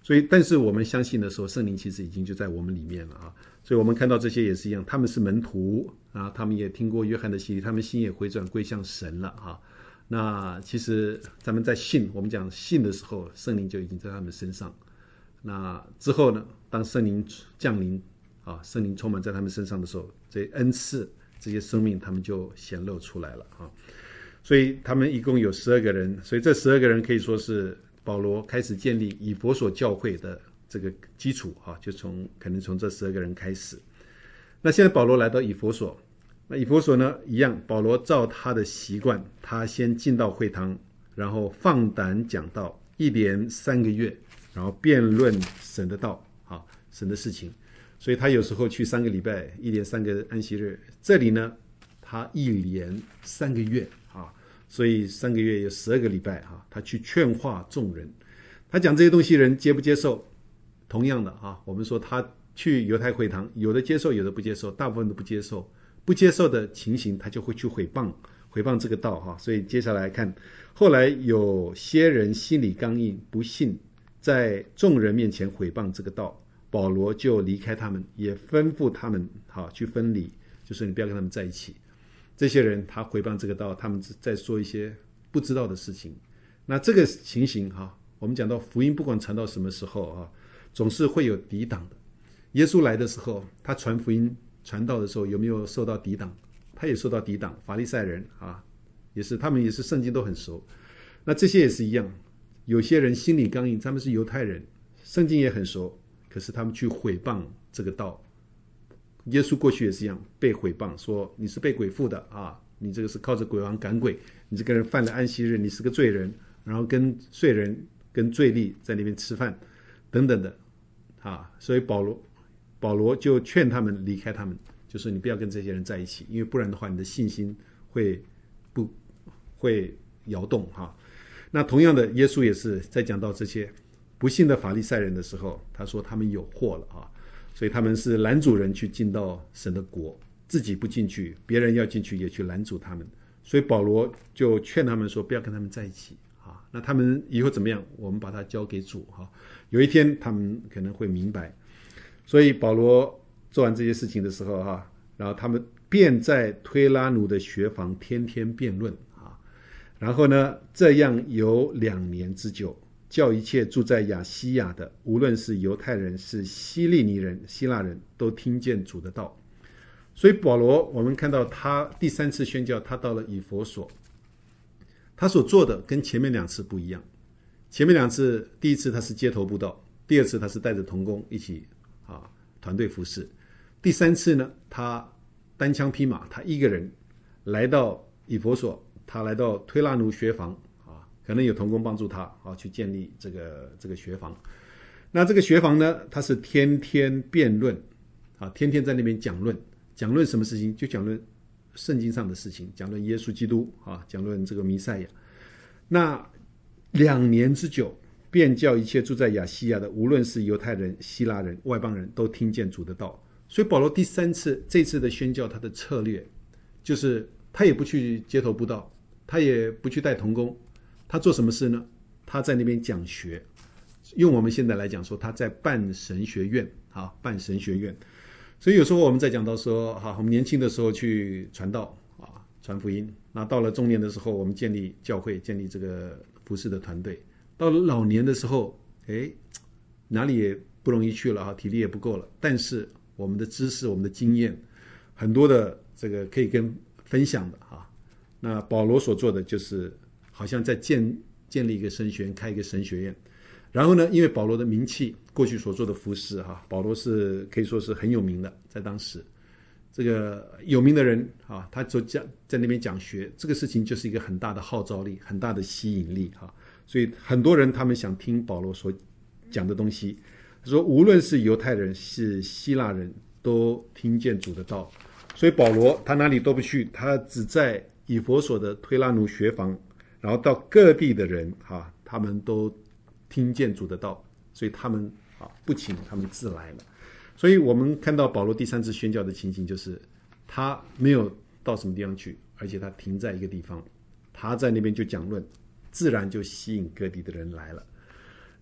所以但是我们相信的时候，圣灵其实已经就在我们里面了啊。所以我们看到这些也是一样，他们是门徒啊，他们也听过约翰的洗礼，他们心也回转归向神了啊。那其实咱们在信，我们讲信的时候，圣灵就已经在他们身上。那之后呢，当圣灵降临啊，圣灵充满在他们身上的时候，这些恩赐这些生命他们就显露出来了啊。所以他们一共有十二个人，所以这十二个人可以说是保罗开始建立以弗所教会的这个基础啊，就从可能从这十二个人开始。那现在保罗来到以弗所，那以弗所呢一样，保罗照他的习惯，他先进到会堂，然后放胆讲道，一连三个月，然后辩论神的道啊，神的事情。所以他有时候去三个礼拜，一连三个安息日。这里呢，他一连三个月啊，所以三个月有十二个礼拜啊，他去劝化众人。他讲这些东西，人接不接受？同样的啊，我们说他去犹太会堂，有的接受，有的不接受，大部分都不接受。不接受的情形，他就会去毁谤，毁谤这个道哈。所以接下来看，后来有些人心里刚硬，不信，在众人面前毁谤这个道，保罗就离开他们，也吩咐他们好去分离，就是你不要跟他们在一起。这些人他毁谤这个道，他们在说一些不知道的事情。那这个情形哈，我们讲到福音不管传到什么时候啊，总是会有抵挡的。耶稣来的时候，他传福音传道的时候有没有受到抵挡？他也受到抵挡。法利赛人啊，也是他们也是圣经都很熟。那这些也是一样，有些人心里刚硬，他们是犹太人，圣经也很熟，可是他们去毁谤这个道。耶稣过去也是一样，被毁谤说你是被鬼附的啊，你这个是靠着鬼王赶鬼，你这个人犯了安息日，你是个罪人，然后跟罪人跟罪吏在那边吃饭等等的啊。所以保罗保罗就劝他们离开他们，就说你不要跟这些人在一起，因为不然的话你的信心会不会摇动哈。那同样的，耶稣也是在讲到这些不信的法利赛人的时候，他说他们有祸了啊，所以他们是拦阻人去进到神的国，自己不进去，别人要进去也去拦阻他们。所以保罗就劝他们说不要跟他们在一起啊。那他们以后怎么样，我们把它交给主哈。有一天他们可能会明白。所以保罗做完这些事情的时候哈，然后他们便在推拉奴的学房天天辩论啊。然后呢，这样有两年之久，叫一切住在亚西亚的，无论是犹太人是希利尼人希腊人，都听见主的道。所以保罗我们看到他第三次宣教，他到了以弗所，他所做的跟前面两次不一样。前面两次，第一次他是街头布道，第二次他是带着同工一起啊，团队服侍。第三次呢，他单枪匹马，他一个人来到以弗所，他来到推拉奴学房啊，可能有同工帮助他啊，去建立这个这个学房。那这个学房呢，他是天天辩论啊，天天在那边讲论，讲论什么事情？就讲论圣经上的事情，讲论耶稣基督啊，讲论这个弥赛亚。那两年之久，便叫一切住在亚细亚的，无论是犹太人、希腊人、外邦人，都听见主的道。所以保罗第三次这次的宣教，他的策略就是他也不去街头布道，他也不去带同工，他做什么事呢？他在那边讲学。用我们现在来讲说，他在办神学院啊，办神学院。所以有时候我们在讲到说，哈，我们年轻的时候去传道啊，传福音。那到了中年的时候，我们建立教会，建立这个服侍的团队。到了老年的时候，哎，哪里也不容易去了啊，体力也不够了。但是我们的知识、我们的经验，很多的这个可以跟分享的啊。那保罗所做的就是，好像在建建立一个神学院，开一个神学院。然后呢，因为保罗的名气，过去所做的服事哈，保罗是可以说是很有名的，在当时，这个有名的人啊，他就讲在那边讲学，这个事情就是一个很大的号召力，很大的吸引力哈。所以很多人他们想听保罗所讲的东西，他说无论是犹太人是希腊人，都听见主的道。所以保罗他哪里都不去，他只在以弗所的推拉奴学房，然后到各地的人哈，他们都听见主的道，所以他们啊不请，他们自来了。所以我们看到保罗第三次宣教的情形，就是他没有到什么地方去，而且他停在一个地方，他在那边就讲论，自然就吸引各地的人来了。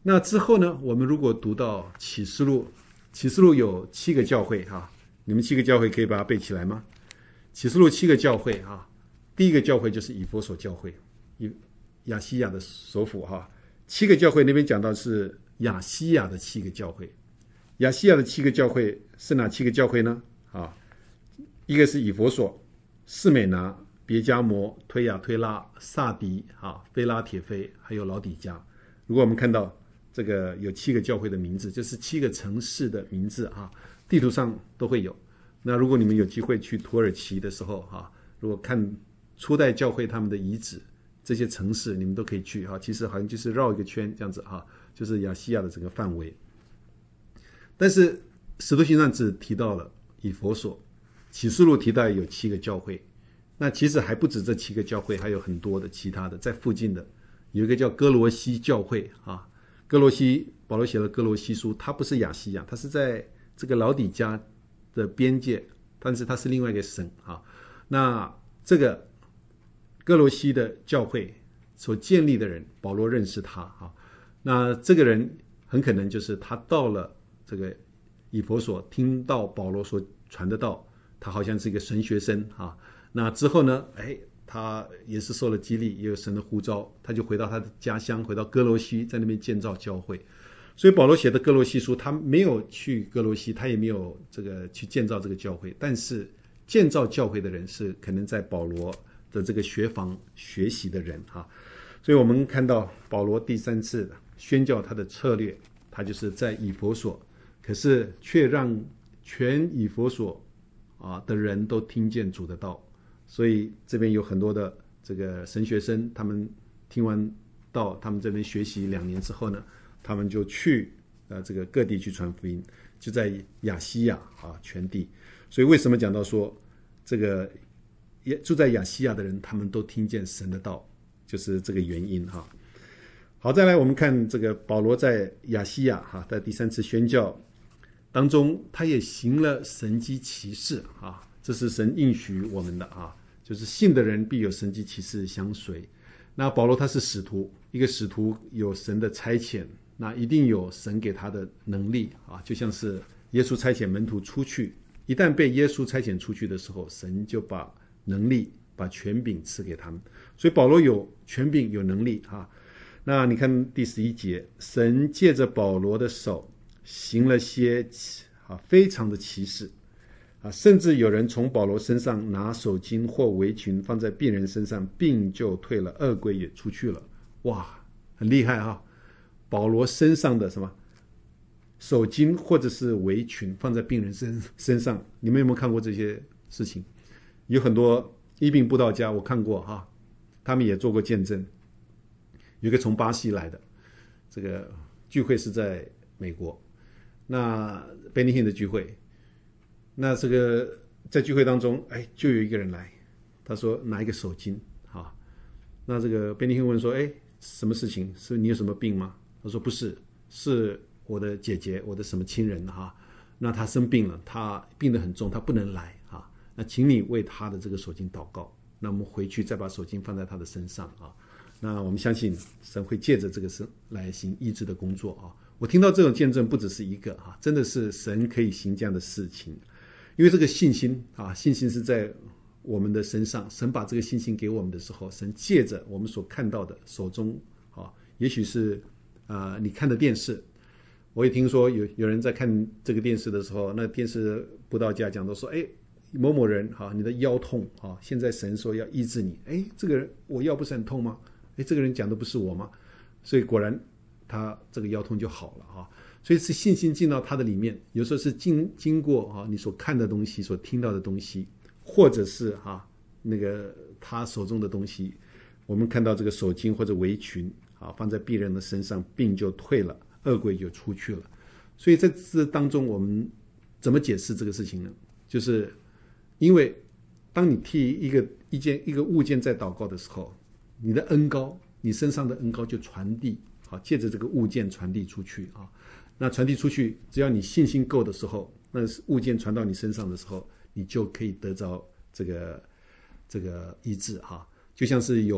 那之后呢，我们如果读到启示录，启示录有七个教会哈，你们七个教会可以把它背起来吗？启示录七个教会哈，第一个教会就是以弗所教会，亚细亚的首府哈。七个教会那边讲到是亚细亚的七个教会，亚细亚的七个教会是哪七个教会呢？啊，一个是以弗所、士美拿、别迦摩、推雅推拉、萨迪、啊、菲拉铁菲，还有老底嘉。如果我们看到这个有七个教会的名字，就是七个城市的名字啊，地图上都会有。那如果你们有机会去土耳其的时候啊，如果看初代教会他们的遗址，这些城市你们都可以去哈，其实好像就是绕一个圈这样子哈，就是亚细亚的整个范围。但是使徒行传只提到了以弗所，启示录提到有七个教会，那其实还不止这七个教会，还有很多的其他的，在附近的有一个叫哥罗西教会啊，哥罗西保罗写了哥罗西书，它不是亚细亚，它是在这个老底嘉的边界，但是它是另外一个省啊。那这个哥罗西的教会所建立的人，保罗认识他啊。那这个人很可能就是他到了这个以弗所，听到保罗所传的道，他好像是一个神学生啊。那之后呢，哎，他也是受了激励，也有神的呼召，他就回到他的家乡，回到哥罗西，在那边建造教会。所以保罗写的哥罗西书，他没有去哥罗西，他也没有这个去建造这个教会，但是建造教会的人是可能在保罗的这个学房学习的人哈，所以我们看到保罗第三次宣教他的策略，他就是在以弗所，可是却让全以弗所啊的人都听见主的道，所以这边有很多的这个神学生，他们听完道，他们这边学习两年之后呢，他们就去呃这个各地去传福音，就在亚细亚啊全地。所以为什么讲到说这个也住在亚细亚的人，他们都听见神的道，就是这个原因哈。好，再来我们看这个保罗在亚细亚哈，在第三次宣教当中，他也行了神迹奇事啊，这是神应许我们的啊，就是信的人必有神迹奇事相随。那保罗他是使徒，一个使徒有神的差遣，那一定有神给他的能力啊，就像是耶稣差遣门徒出去，一旦被耶稣差遣出去的时候，神就把能力把权柄赐给他们，所以保罗有权柄有能力啊。那你看第十一节，神借着保罗的手行了些啊非常的奇事啊，甚至有人从保罗身上拿手巾或围裙放在病人身上，病就退了，恶鬼也出去了。哇，很厉害啊！保罗身上的什么手巾或者是围裙放在病人身身上，你们有没有看过这些事情？有很多医病布道家，我看过哈，他们也做过见证。有一个从巴西来的，这个聚会是在美国，那贝尼逊的聚会，那这个在聚会当中，哎，就有一个人来，他说拿一个手巾，哈，那这个贝尼逊问说，哎，什么事情？是你有什么病吗？他说不是，是我的姐姐，我的什么亲人哈，那他生病了，他病得很重，他不能来哈，那请你为他的这个手巾祷告，那我们回去再把手巾放在他的身上啊。那我们相信神会借着这个事来行医治的工作啊！我听到这种见证不只是一个啊，真的是神可以行这样的事情，因为这个信心啊，信心是在我们的身上，神把这个信心给我们的时候，神借着我们所看到的手中啊，也许是啊、呃、你看的电视，我也听说有有人在看这个电视的时候，那电视布道家讲到说，哎，某某人哈、啊，你的腰痛啊，现在神说要医治你，哎，这个人我腰不是很痛吗？哎，这个人讲的不是我吗？所以果然他这个腰痛就好了啊。所以是信心进到他的里面，有时候是经经过啊你所看的东西、所听到的东西，或者是哈、啊、那个他手中的东西，我们看到这个手巾或者围裙啊放在病人的身上，病就退了，恶鬼就出去了。所以在这当中，我们怎么解释这个事情呢？就是因为当你替一个一件一个物件在祷告的时候，你的恩膏，你身上的恩膏就传递，好，借着这个物件传递出去啊。那传递出去，只要你信心够的时候，那物件传到你身上的时候，你就可以得着这个这个医治哈。就像是有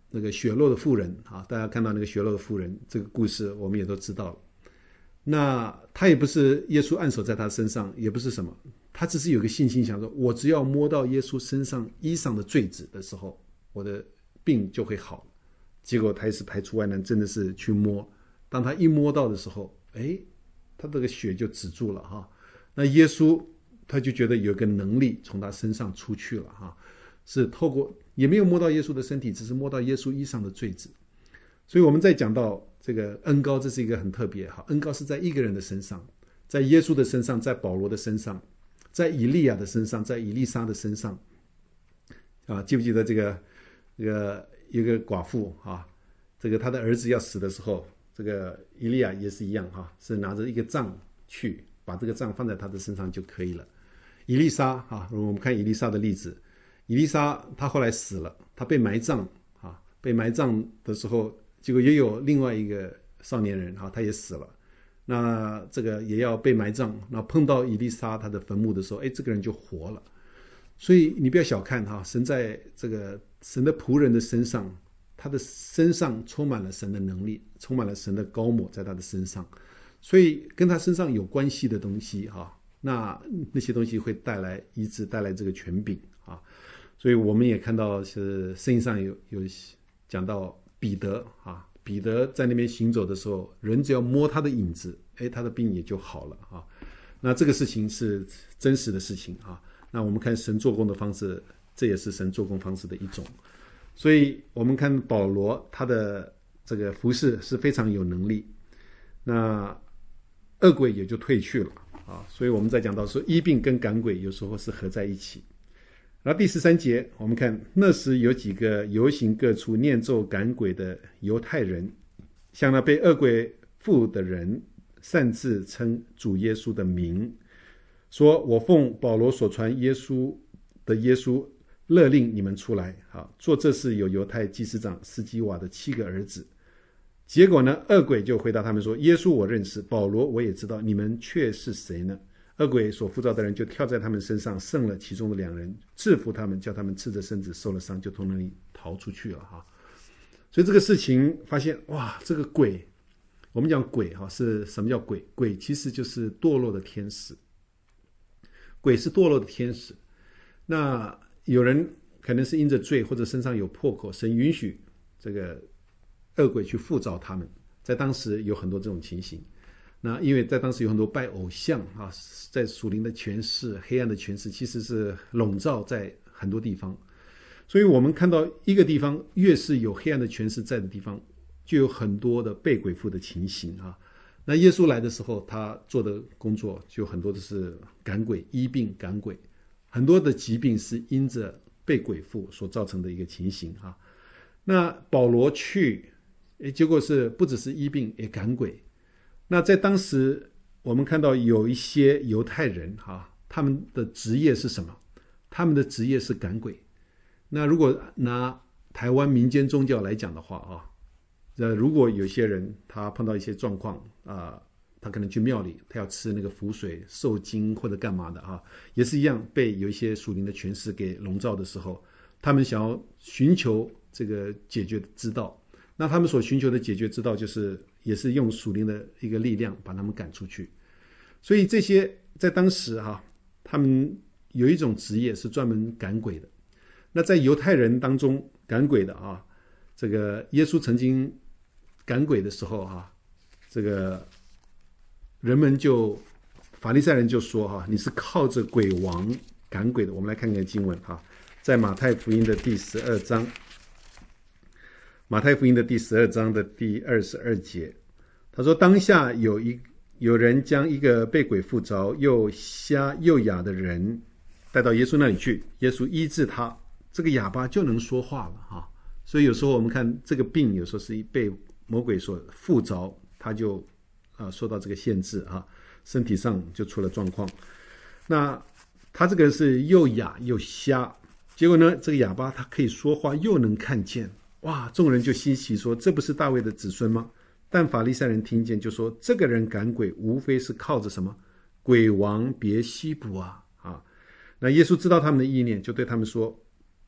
那个血漏的妇人啊，大家看到那个血漏的妇人这个故事，我们也都知道了。那他也不是耶稣按手在他身上，也不是什么，他只是有个信心，想说我只要摸到耶稣身上衣裳的坠子的时候，我的病就会好。结果他也是排除万难，真的是去摸。当他一摸到的时候，哎，他这个血就止住了哈。那耶稣他就觉得有一个能力从他身上出去了哈，是透过也没有摸到耶稣的身体，只是摸到耶稣衣裳的坠子。所以我们在讲到这个恩膏，这是一个很特别哈，恩膏是在一个人的身上，在耶稣的身上，在保罗的身上，在以利亚的身上，在以利沙的身上啊，记不记得这个这个一个寡妇啊，这个他的儿子要死的时候，这个以利亚也是一样哈，是拿着一个杖去把这个杖放在他的身上就可以了。以利沙啊，我们看以利沙的例子，以利沙他后来死了，他被埋葬啊，被埋葬的时候，结果也有另外一个少年人啊，他也死了，那这个也要被埋葬，那碰到以利沙他的坟墓的时候，哎，这个人就活了。所以你不要小看哈，神在这个神的仆人的身上，他的身上充满了神的能力，充满了神的膏抹在他的身上，所以跟他身上有关系的东西哈，那那些东西会带来医治，带来这个权柄啊。所以我们也看到是圣经上有有讲到彼得啊，彼得在那边行走的时候，人只要摸他的影子，哎，他的病也就好了啊。那这个事情是真实的事情啊。那我们看神做工的方式，这也是神做工方式的一种。所以我们看保罗他的这个服事是非常有能力，那恶鬼也就退去了啊。所以我们在讲到说医病跟赶鬼有时候是合在一起。然后第十三节我们看，那时有几个游行各处念咒赶鬼的犹太人，向那被恶鬼附的人擅自称主耶稣的名，说我奉保罗所传耶稣的耶稣勒令你们出来啊！做这事有犹太祭司长斯基瓦的七个儿子。结果呢，恶鬼就回答他们说，耶稣我认识，保罗我也知道，你们却是谁呢？恶鬼所呼召的人就跳在他们身上，胜了其中的两人，制服他们，叫他们赤着身子受了伤，就从那里逃出去了哈。所以这个事情发现，哇，这个鬼，我们讲鬼哈，是什么叫鬼？鬼其实就是堕落的天使。鬼是堕落的天使，那有人可能是因着罪或者身上有破口，神允许这个恶鬼去附着他们，在当时有很多这种情形。那因为在当时有很多拜偶像啊，在属灵的权势、黑暗的权势其实是笼罩在很多地方，所以我们看到一个地方越是有黑暗的权势在的地方，就有很多的被鬼附的情形啊。那耶稣来的时候，他做的工作就很多的是赶鬼、医病、赶鬼，很多的疾病是因着被鬼附所造成的一个情形啊。那保罗去，结果是不只是医病也赶鬼。那在当时我们看到有一些犹太人哈，他们的职业是什么？他们的职业是赶鬼。那如果拿台湾民间宗教来讲的话啊，呃，如果有些人他碰到一些状况啊、呃，他可能去庙里，他要吃那个符水、受精或者干嘛的啊，也是一样被有一些属灵的权势给笼罩的时候，他们想要寻求这个解决之道。那他们所寻求的解决之道，就是也是用属灵的一个力量把他们赶出去。所以这些在当时哈、啊，他们有一种职业是专门赶鬼的。那在犹太人当中赶鬼的啊，这个耶稣曾经赶鬼的时候啊，这个人们就法利赛人就说哈、啊，你是靠着鬼王赶鬼的。我们来看看经文哈、啊，在马太福音的第十二章。马太福音的第十二章的第二十二节，他说：“当下有一有人将一个被鬼附着又瞎又哑的人带到耶稣那里去，耶稣医治他，这个哑巴就能说话了哈。所以有时候我们看这个病，有时候是被魔鬼所附着，他就啊、呃、受到这个限制啊，身体上就出了状况。那他这个是又哑又瞎，结果呢，这个哑巴他可以说话又能看见。”哇！众人就稀奇说：“这不是大卫的子孙吗？”但法利赛人听见就说：“这个人赶鬼，无非是靠着什么鬼王别西卜啊！”啊，那耶稣知道他们的意念，就对他们说：“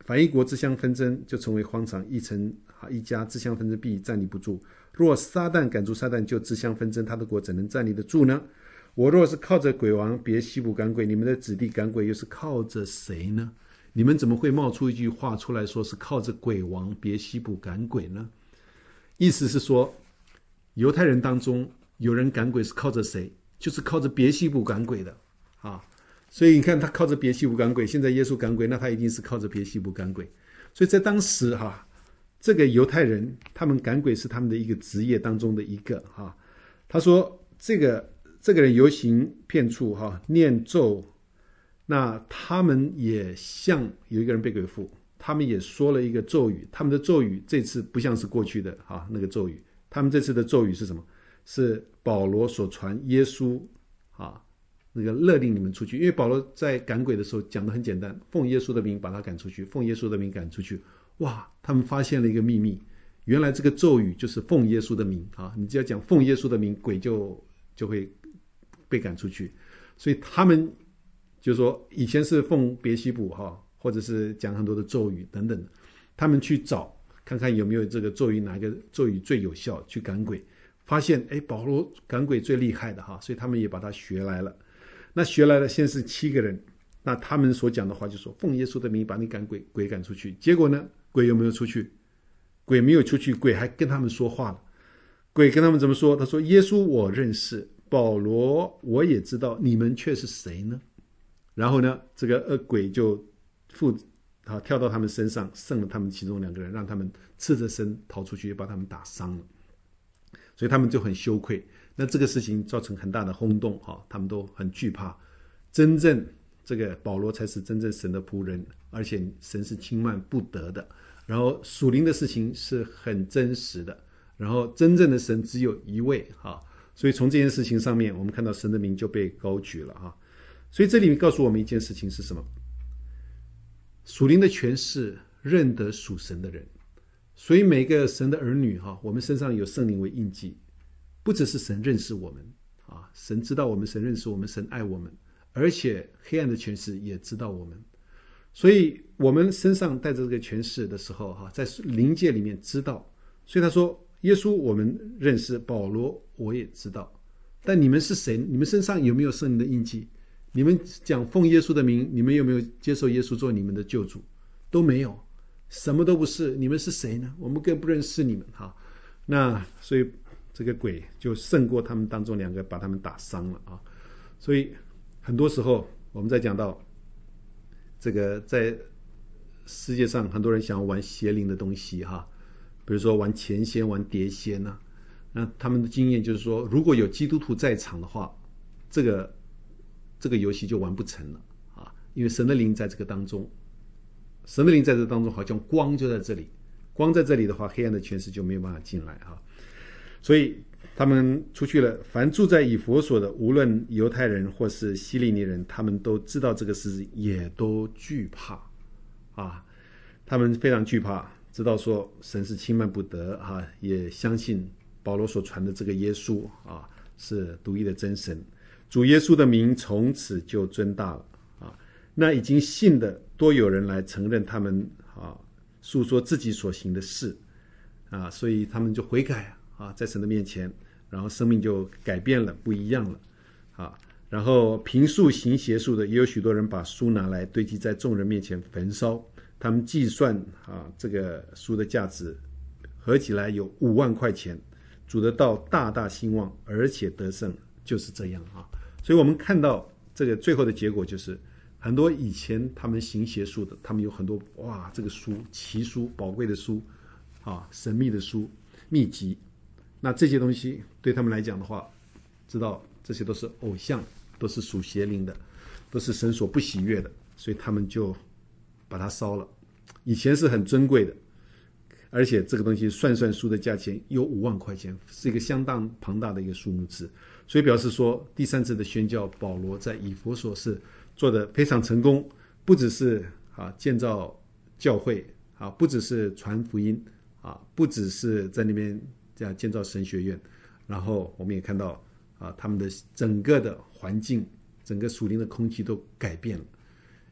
凡一国自相纷争，就成为荒场；一城一家自相纷争，必站立不住。若撒旦赶出撒旦，就自相纷争，他的国怎能站立得住呢？我若是靠着鬼王别西卜赶鬼，你们的子弟赶鬼又是靠着谁呢？你们怎么会冒出一句话出来说是靠着鬼王别西卜赶鬼呢？意思是说，犹太人当中有人赶鬼是靠着谁？就是靠着别西卜赶鬼的啊。所以你看他靠着别西卜赶鬼，现在耶稣赶鬼，那他一定是靠着别西卜赶鬼。所以在当时哈、啊，这个犹太人他们赶鬼是他们的一个职业当中的一个哈、啊。他说这个这个人游行骗处哈、啊，念咒，那他们也像有一个人被鬼附，他们也说了一个咒语，他们的咒语这次不像是过去的哈、啊、那个咒语，他们这次的咒语是什么？是保罗所传耶稣啊。那个勒令你们出去，因为保罗在赶鬼的时候讲得很简单，奉耶稣的名把他赶出去，奉耶稣的名赶出去。哇，他们发现了一个秘密，原来这个咒语就是奉耶稣的名啊！你只要讲奉耶稣的名，鬼就就会被赶出去。所以他们就说，以前是奉别西卜哈，或者是讲很多的咒语等等的，他们去找看看有没有这个咒语，哪个咒语最有效去赶鬼，发现哎，保罗赶鬼最厉害的哈，所以他们也把他学来了。那学来了，先是七个人，那他们所讲的话就说奉耶稣的名把你赶鬼鬼赶出去。结果呢，鬼有没有出去？鬼没有出去，鬼还跟他们说话了。鬼跟他们怎么说？他说耶稣我认识，保罗我也知道，你们却是谁呢？然后呢，这个恶鬼就附啊跳到他们身上，剩了他们其中两个人，让他们赤着身逃出去，把他们打伤了。所以他们就很羞愧。那这个事情造成很大的轰动哈，他们都很惧怕。真正这个保罗才是真正神的仆人，而且神是轻慢不得的。然后属灵的事情是很真实的，然后真正的神只有一位哈。所以从这件事情上面，我们看到神的名就被高举了哈。所以这里面告诉我们一件事情是什么？属灵的权势认得属神的人。所以每个神的儿女哈，我们身上有圣灵为印记。不只是神认识我们啊，神知道我们，神认识我们，神爱我们，而且黑暗的权势也知道我们。所以我们身上带着这个权势的时候哈，在灵界里面知道。所以他说耶稣我们认识，保罗我也知道。但你们是谁？你们身上有没有圣灵的印记？你们讲奉耶稣的名，你们有没有接受耶稣做你们的救主？都没有，什么都不是。你们是谁呢？我们更不认识你们哈。那所以这个鬼就胜过他们当中两个，把他们打伤了啊！所以很多时候我们在讲到这个，在世界上很多人想要玩邪灵的东西哈，比如说玩钱仙、玩碟仙啊，那他们的经验就是说，如果有基督徒在场的话，这个这个游戏就玩不成了啊！因为神的灵在这个当中，神的灵在这个当中，好像光就在这里，光在这里的话，黑暗的权势就没有办法进来哈。所以他们出去了，凡住在以弗所的，无论犹太人或是希利尼人，他们都知道这个事，也都惧怕啊，他们非常惧怕，知道说神是轻慢不得啊，也相信保罗所传的这个耶稣啊是独一的真神，主耶稣的名从此就尊大了啊。那已经信的多有人来承认他们啊，诉说自己所行的事啊，所以他们就悔改啊，在神的面前，然后生命就改变了，不一样了啊。然后凭术行邪术的，也有许多人把书拿来堆积在众人面前焚烧，他们计算啊，这个书的价值合起来有五万块钱，主的道大大兴旺，而且得胜，就是这样啊。所以我们看到这个最后的结果就是，很多以前他们行邪术的，他们有很多哇，这个书奇书宝贵的书啊，神秘的书秘籍。那这些东西对他们来讲的话，知道这些都是偶像，都是属邪灵的，都是神所不喜悦的，所以他们就把它烧了。以前是很尊贵的，而且这个东西算算书的价钱有五万块钱，是一个相当庞大的一个数目字，所以表示说第三次的宣教，保罗在以弗所是做得非常成功，不只是啊建造教会啊，不只是传福音啊，不只是在那边这样建造神学院，然后我们也看到啊，他们的整个的环境，整个属灵的空气都改变了，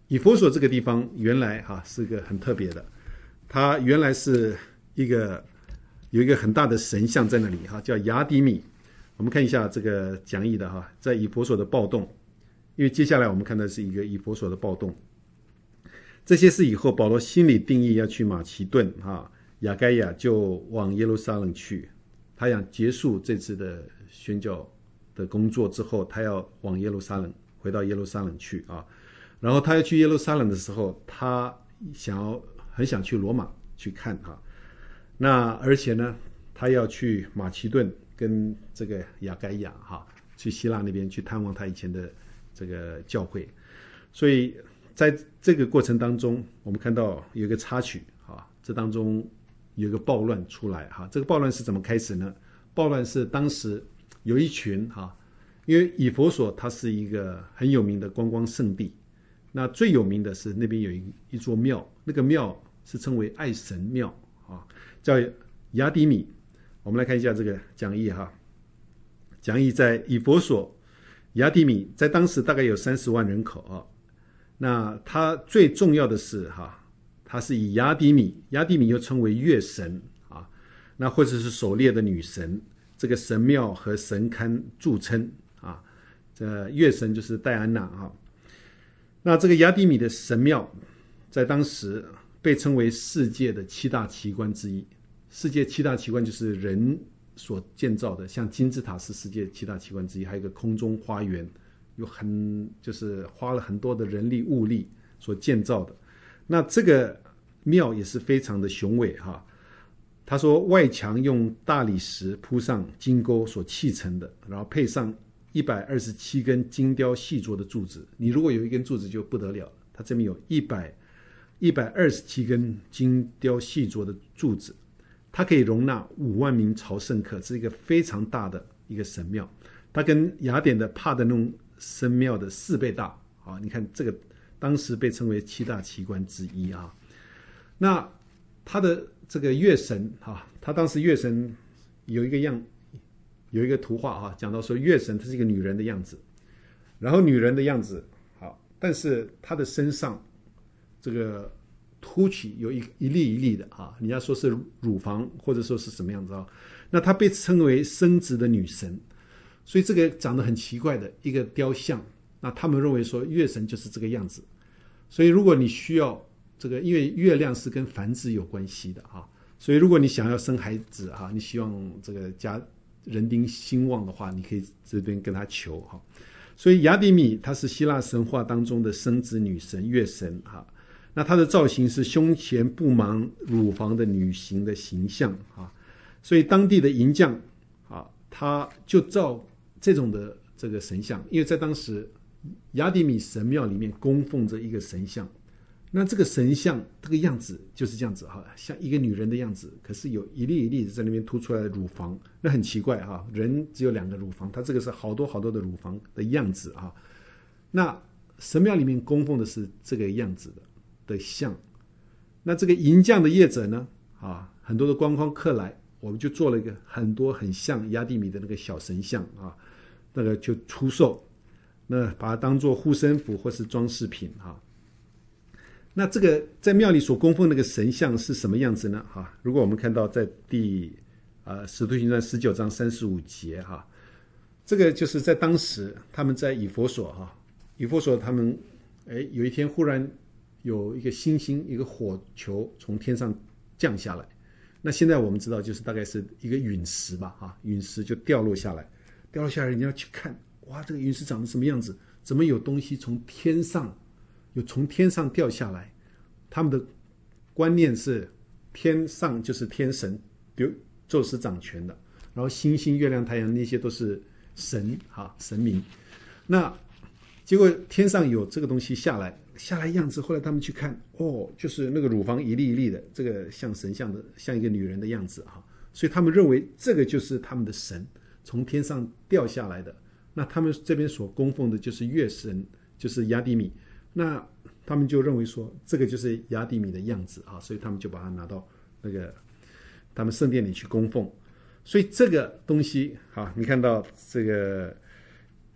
以弗所这个地方原来哈是个很特别的，它原来是一个有一个很大的神像在那里哈，叫雅底米。我们看一下这个讲义的哈，在以弗所的暴动，因为接下来我们看的是一个以弗所的暴动。这些事以后，保罗心里定义要去马其顿哈，亚该亚就往耶路撒冷去。他想结束这次的宣教的工作之后，他要往耶路撒冷回到耶路撒冷去啊。然后他要去耶路撒冷的时候，他想要很想去罗马去看哈。那而且呢，他要去马其顿跟这个亚该亚哈，去希腊那边去探望他以前的这个教会。所以在这个过程当中，我们看到有一个插曲哈，这当中有一个暴乱出来哈。这个暴乱是怎么开始呢？暴乱是当时有一群哈，因为以弗所它是一个很有名的观光胜地。那最有名的是那边有一一座庙，那个庙是称为爱神庙啊，叫雅底米。我们来看一下这个讲义哈，讲义在以弗所雅底米，在当时大概有三十万人口啊。那它最重要的是哈，它是以雅底米，雅底米又称为月神啊，那或者是狩猎的女神，这个神庙和神龛著称啊。这月神就是戴安娜啊。那这个雅底米的神庙在当时被称为世界的七大奇观之一。世界七大奇观就是人所建造的，像金字塔是世界七大奇观之一，还有一个空中花园，有很就是花了很多的人力物力所建造的。那这个庙也是非常的雄伟哈。他说外墙用大理石铺上金钩所砌成的，然后配上一百二十七根精雕细琢的柱子，你如果有一根柱子就不得了了。它这边有一百一百二十七根精雕细琢的柱子，它可以容纳五万名朝圣客，是一个非常大的一个神庙。它跟雅典的帕德农神庙的四倍大啊！你看这个当时被称为七大奇观之一啊。那它的这个月神啊，它当时月神有一个样。有一个图画哈，讲到说月神她是一个女人的样子，然后女人的样子好，但是她的身上这个凸起有一一粒一粒的啊，人家说是乳房或者说是什么样子啊？那她被称为生殖的女神，所以这个长得很奇怪的一个雕像，那他们认为说月神就是这个样子，所以如果你需要这个，因为月亮是跟繁殖有关系的哈，所以如果你想要生孩子哈，你希望这个家人丁兴旺的话，你可以这边跟他求哈。所以雅底米她是希腊神话当中的生殖女神月神哈。那她的造型是胸前布满乳房的女形的形象啊。所以当地的银匠啊，他就造这种的这个神像，因为在当时雅底米神庙里面供奉着一个神像。那这个神像这个样子就是这样子哈，像一个女人的样子，可是有一粒一粒在那边凸出来的乳房，那很奇怪哈，人只有两个乳房，它这个是好多好多的乳房的样子啊。那神庙里面供奉的是这个样子的的像。那这个银匠的业者呢啊，很多的观光客来，我们就做了一个很多很像雅底米的那个小神像啊，那个就出售，那把它当做护身符或是装饰品哈。那这个在庙里所供奉那个神像是什么样子呢？哈，如果我们看到在第呃使徒行传十九章三十五节哈，这个就是在当时他们在以弗所哈，以弗所他们哎有一天忽然有一个星星一个火球从天上降下来，那现在我们知道就是大概是一个陨石吧哈，陨石就掉落下来，掉落下来你要去看，哇，这个陨石长得什么样子？怎么有东西从天上？有从天上掉下来，他们的观念是天上就是天神，比如宙斯掌权的，然后星星、月亮、太阳那些都是神哈神明。那结果天上有这个东西下来，下来样子，后来他们去看，哦，就是那个乳房一粒一粒的，这个像神像的，像一个女人的样子哈，所以他们认为这个就是他们的神从天上掉下来的。那他们这边所供奉的就是月神，就是雅底米。那他们就认为说这个就是雅底米的样子啊，所以他们就把它拿到那个他们圣殿里去供奉。所以这个东西啊，你看到这个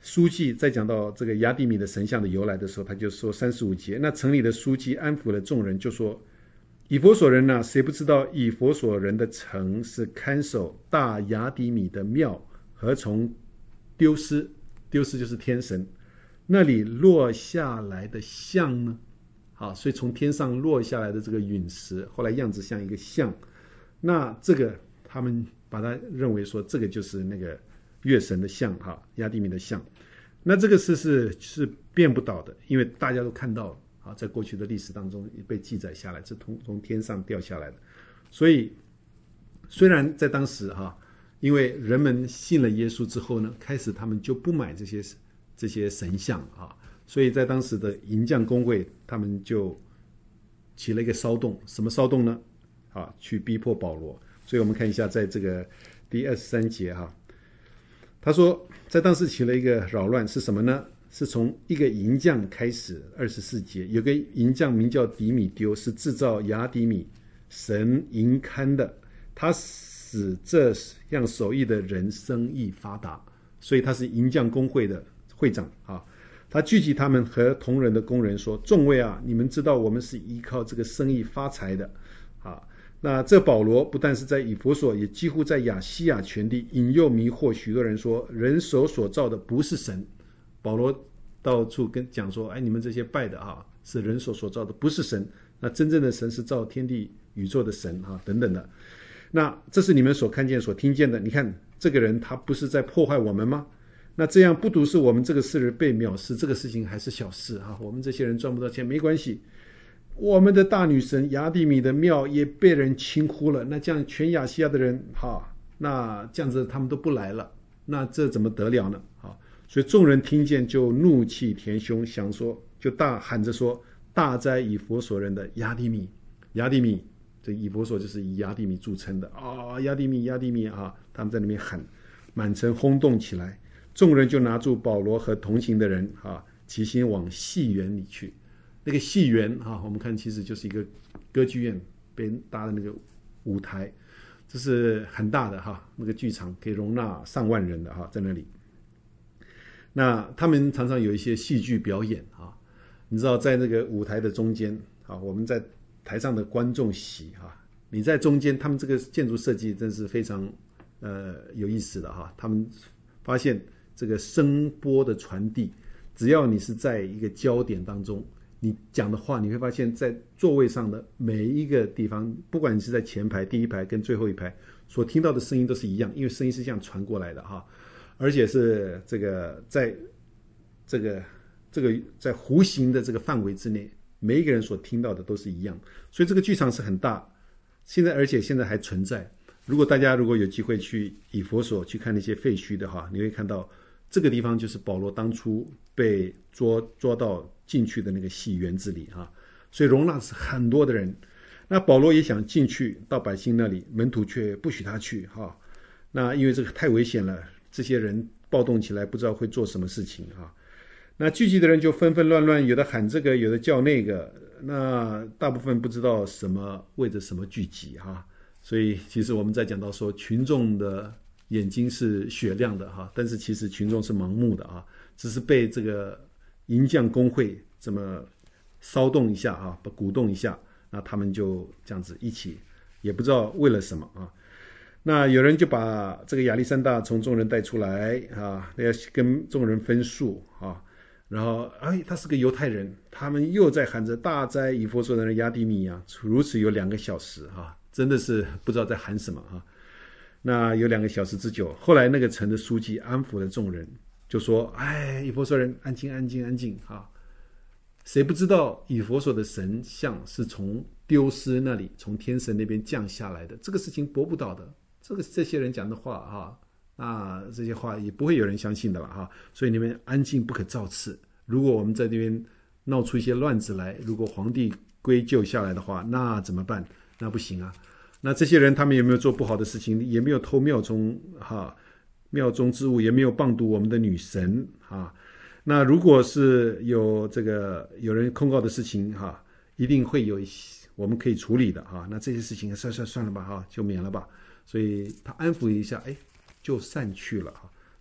书记在讲到这个亚底米的神像的由来的时候，他就说三十五节，那城里的书记安抚了众人，就说以弗所人呢、啊，谁不知道以弗所人的城是看守大亚底米的庙和从丢失，丢失就是天神那里落下来的像呢？好，所以从天上落下来的这个陨石，后来样子像一个像，那这个他们把它认为说这个就是那个月神的像哈，亚底米的像。那这个事是是变不倒的，因为大家都看到了啊，在过去的历史当中被记载下来，是从从天上掉下来的。所以虽然在当时哈，因为人们信了耶稣之后呢，开始他们就不买这些这些神像啊，所以在当时的银匠公会，他们就起了一个骚动。什么骚动呢？啊，去逼迫保罗。所以我们看一下，在这个第二十三节哈。他说，在当时起了一个扰乱，是什么呢？是从一个银匠开始。二十四节，有个银匠名叫底米丢，是制造亚底米神银龛的，他使这样手艺的人生意发达，所以他是银匠公会的会长啊。他聚集他们和同仁的工人说：“众位啊，你们知道我们是依靠这个生意发财的啊。”那这保罗不但是在以弗所，也几乎在亚细亚全地引诱迷惑许多人说，人手所造的不是神。保罗到处跟讲说，哎，你们这些拜的啊，是人手所造的，不是神。那真正的神是造天地宇宙的神啊，等等的。那这是你们所看见、所听见的。你看这个人，他不是在破坏我们吗？那这样不独是我们这个世人被藐视，这个事情还是小事啊。我们这些人赚不到钱没关系。我们的大女神亚底米的庙也被人轻忽了，那这样全亚细亚的人哈，那这样子他们都不来了，那这怎么得了呢？啊，所以众人听见就怒气填胸，想说就大喊着说：大哉以弗所人的亚底米！亚底米，这以弗所就是以亚底米著称的啊，亚底米亚底米啊，他们在那边喊，满城轰动起来。众人就拿住保罗和同行的人啊，齐心往戏园里去。那个戏园啊，我们看其实就是一个歌剧院被搭的那个舞台，这是很大的哈，那个剧场可以容纳上万人的哈，在那里。那他们常常有一些戏剧表演啊，你知道在那个舞台的中间啊，我们在台上的观众席哈，你在中间，他们这个建筑设计真是非常呃有意思的哈，他们发现这个声波的传递，只要你是在一个焦点当中。你讲的话，你会发现在座位上的每一个地方，不管你是在前排、第一排跟最后一排，所听到的声音都是一样，因为声音是这样传过来的哈，而且是这个在这个这个在弧形的这个范围之内，每一个人所听到的都是一样，所以这个剧场是很大，现在而且现在还存在。如果大家如果有机会去以弗所去看那些废墟的话，你会看到这个地方就是保罗当初被捉捉到进去的那个戏园子里啊，所以容纳是很多的人。那保罗也想进去到百姓那里，门徒却不许他去哈。那因为这个太危险了，这些人暴动起来，不知道会做什么事情啊。那聚集的人就纷纷乱乱，有的喊这个，有的叫那个。那大部分不知道什么为着什么聚集哈。所以其实我们在讲到说，群众的眼睛是雪亮的哈，但是其实群众是盲目的啊，只是被这个银匠公会这么骚动一下啊，鼓动一下，那他们就这样子一起，也不知道为了什么啊。那有人就把这个亚历山大从众人带出来啊，要跟众人分数啊，然后哎，他是个犹太人，他们又在喊着大哉以弗所人的亚底米啊，如此有两个小时啊，真的是不知道在喊什么啊。那有两个小时之久，后来那个城的书记安抚了众人，就说：“哎，以弗所人，安静，安静，安静啊！谁不知道以弗所的神像是从丢失那里，从天神那边降下来的？这个事情驳不倒的。这个这些人讲的话啊，那这些话也不会有人相信的了哈。所以你们安静，不可造次。如果我们在那边闹出一些乱子来，如果皇帝归咎下来的话，那怎么办？那不行啊。”那这些人他们有没有做不好的事情？也没有偷庙中哈庙中之物，也没有谤读我们的女神哈。那如果是有这个有人控告的事情哈，一定会有我们可以处理的哈。那这些事情算算算了吧哈，就免了吧。所以他安抚一下，哎，就散去了哈。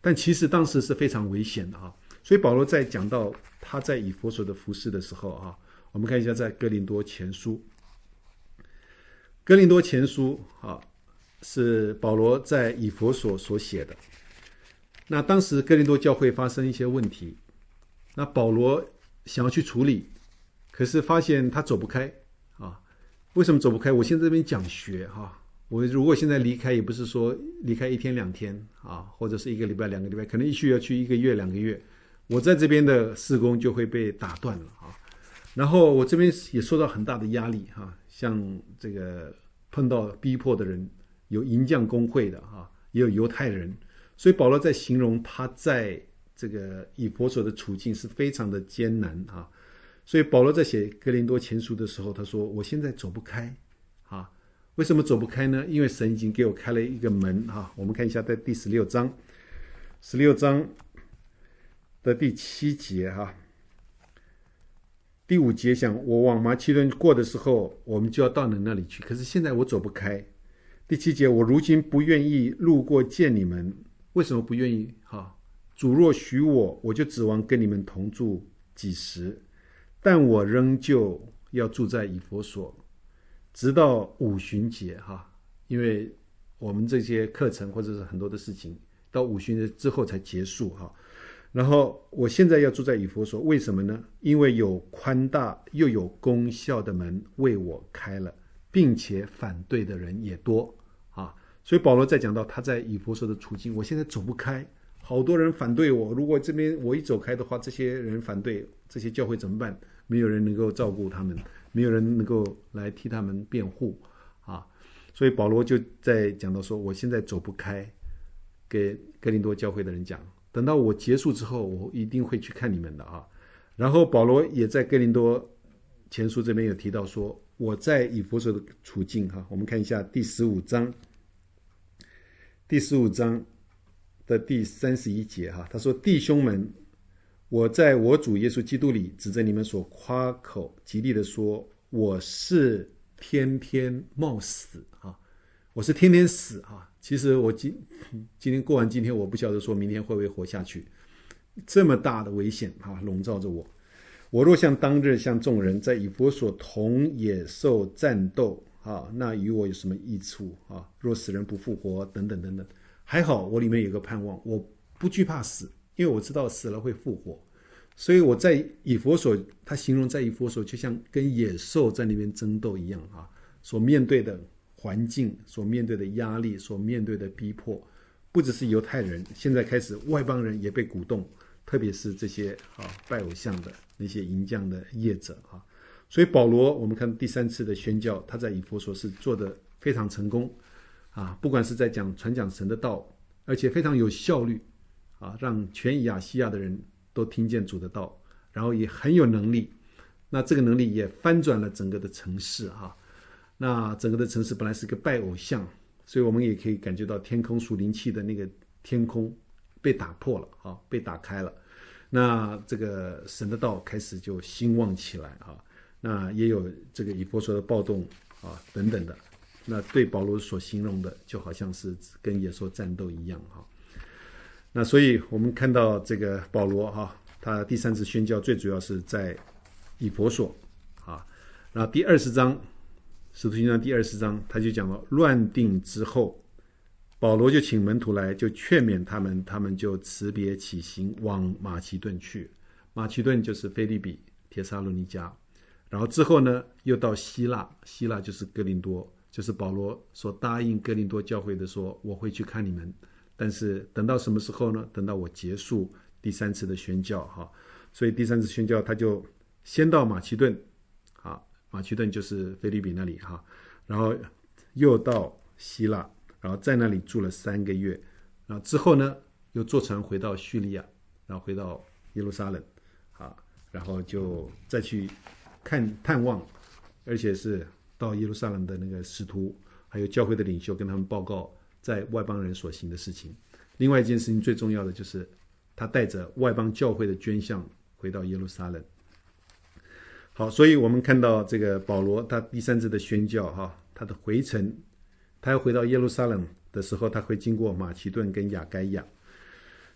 但其实当时是非常危险的哈。所以保罗在讲到他在以弗所的服事的时候啊，我们看一下在哥林多前书，哥林多前书啊是保罗在以弗所所写的。那当时哥林多教会发生一些问题，那保罗想要去处理，可是发现他走不开啊。为什么走不开？我现在这边讲学哈、啊，我如果现在离开，也不是说离开一天两天啊，或者是一个礼拜两个礼拜，可能一去要去一个月两个月，我在这边的事工就会被打断了啊。然后我这边也受到很大的压力哈、啊，像这个碰到逼迫的人，有银匠公会的哈、啊，也有犹太人，所以保罗在形容他在这个以弗所的处境是非常的艰难啊。所以保罗在写哥林多前书的时候，他说我现在走不开啊。为什么走不开呢？因为神已经给我开了一个门啊。我们看一下在第十六章十六章的第七节哈、啊，第五节讲我往马其顿过的时候，我们就要到你那里去，可是现在我走不开。第七节我如今不愿意路过见你们。为什么不愿意哈？主若许我，我就指望跟你们同住几时，但我仍旧要住在以弗所，直到五旬节哈。因为我们这些课程或者是很多的事情，到五旬节之后才结束哈。然后我现在要住在以弗所，为什么呢？因为有宽大又有功效的门为我开了，并且反对的人也多啊。所以保罗在讲到他在以弗所的处境，我现在走不开，好多人反对我，如果这边我一走开的话，这些人反对，这些教会怎么办？没有人能够照顾他们，没有人能够来替他们辩护啊。所以保罗就在讲到说，我现在走不开，给哥林多教会的人讲，等到我结束之后，我一定会去看你们的啊。然后保罗也在哥林多前书这边有提到说，我在以弗所的处境哈，我们看一下第十五章，第十五章的第三十一节哈，他说：“弟兄们，我在我主耶稣基督里，指着你们所夸口极力的说，我是天天冒死啊，我是天天死啊。其实我今今天过完今天，我不晓得说明天会不会活下去，这么大的危险啊，笼罩着我。我若像当日像众人在以弗所同野兽战斗啊，那与我有什么益处啊？若死人不复活，等等等等。还好我里面有个盼望，我不惧怕死，因为我知道死了会复活。所以我在以弗所，他形容在以弗所就像跟野兽在那边争斗一样啊，所面对的环境，所面对的压力，所面对的逼迫，不只是犹太人，现在开始外邦人也被鼓动，特别是这些啊拜偶像的那些银匠的业者啊。所以保罗，我们看第三次的宣教，他在以弗所是做得非常成功啊，不管是在讲传讲神的道，而且非常有效率啊，让全亚细亚的人都听见主的道，然后也很有能力。那这个能力也翻转了整个的城市哈。那整个的城市本来是个拜偶像，所以我们也可以感觉到天空属灵气的那个天空被打破了啊，被打开了。那这个神的道开始就兴旺起来啊。那也有这个以弗所的暴动啊等等的。那对保罗所形容的，就好像是跟野兽战斗一样哈。那所以我们看到这个保罗哈，他第三次宣教最主要是在以弗所啊。然后第二十章，使徒行传第二十章，他就讲了乱定之后，保罗就请门徒来，就劝勉他们，他们就辞别起行，往马其顿去。马其顿就是腓立比、帖撒罗尼迦。然后之后呢，又到希腊，希腊就是哥林多，就是保罗所答应哥林多教会的说，我会去看你们，但是等到什么时候呢？等到我结束第三次的宣教哈。所以第三次宣教他就先到马其顿啊，马其顿就是腓立比那里哈，然后又到希腊，然后在那里住了三个月，然后之后呢又坐船回到叙利亚，然后回到耶路撒冷啊，然后就再去看探望，而且是到耶路撒冷的那个使徒还有教会的领袖跟他们报告在外邦人所行的事情。另外一件事情最重要的就是他带着外邦教会的捐项回到耶路撒冷。好，所以我们看到这个保罗他第三次的宣教哈，他的回程，他要回到耶路撒冷的时候，他会经过马其顿跟亚该亚。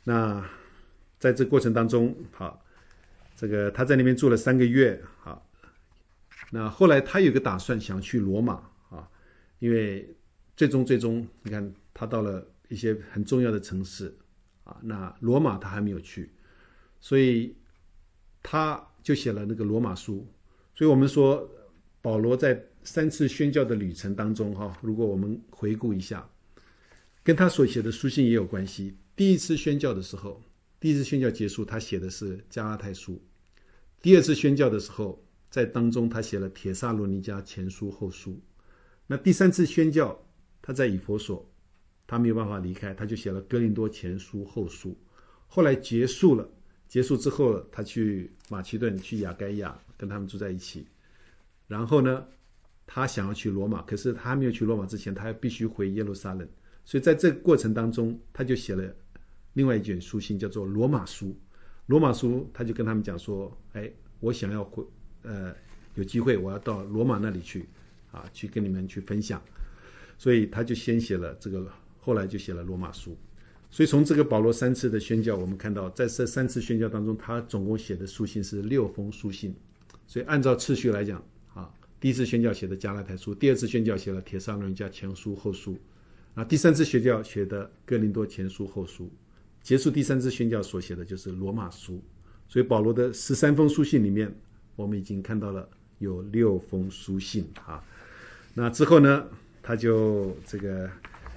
那在这过程当中，好，这个他在那边住了三个月，好，那后来他有个打算，想去罗马啊，因为最终最终，你看他到了一些很重要的城市啊，那罗马他还没有去，所以他就写了那个罗马书。所以我们说保罗在三次宣教的旅程当中，哈，如果我们回顾一下，跟他所写的书信也有关系。第一次宣教的时候，第一次宣教结束，他写的是加拉太书；第二次宣教的时候，在当中他写了帖撒罗尼迦前书后书。那第三次宣教，他在以弗所，他没有办法离开，他就写了哥林多前书后书。后来结束了，结束之后，他去马其顿，去亚该亚，跟他们住在一起。然后呢，他想要去罗马，可是他还没有去罗马之前，他必须回耶路撒冷。所以在这个过程当中，他就写了另外一卷书信，叫做罗马书。罗马书他就跟他们讲说，哎，我想要回，呃，有机会我要到罗马那里去，啊，去跟你们去分享。所以他就先写了这个，后来就写了罗马书。所以从这个保罗三次的宣教，我们看到在这三次宣教当中，他总共写的书信是六封书信。所以按照次序来讲，啊，第一次宣教写的加拉太书，第二次宣教写了帖撒罗尼迦前书后书，啊，第三次宣教写的哥林多前书后书，结束第三次宣教所写的就是罗马书。所以保罗的十三封书信里面，我们已经看到了有六封书信啊。那之后呢，他就这个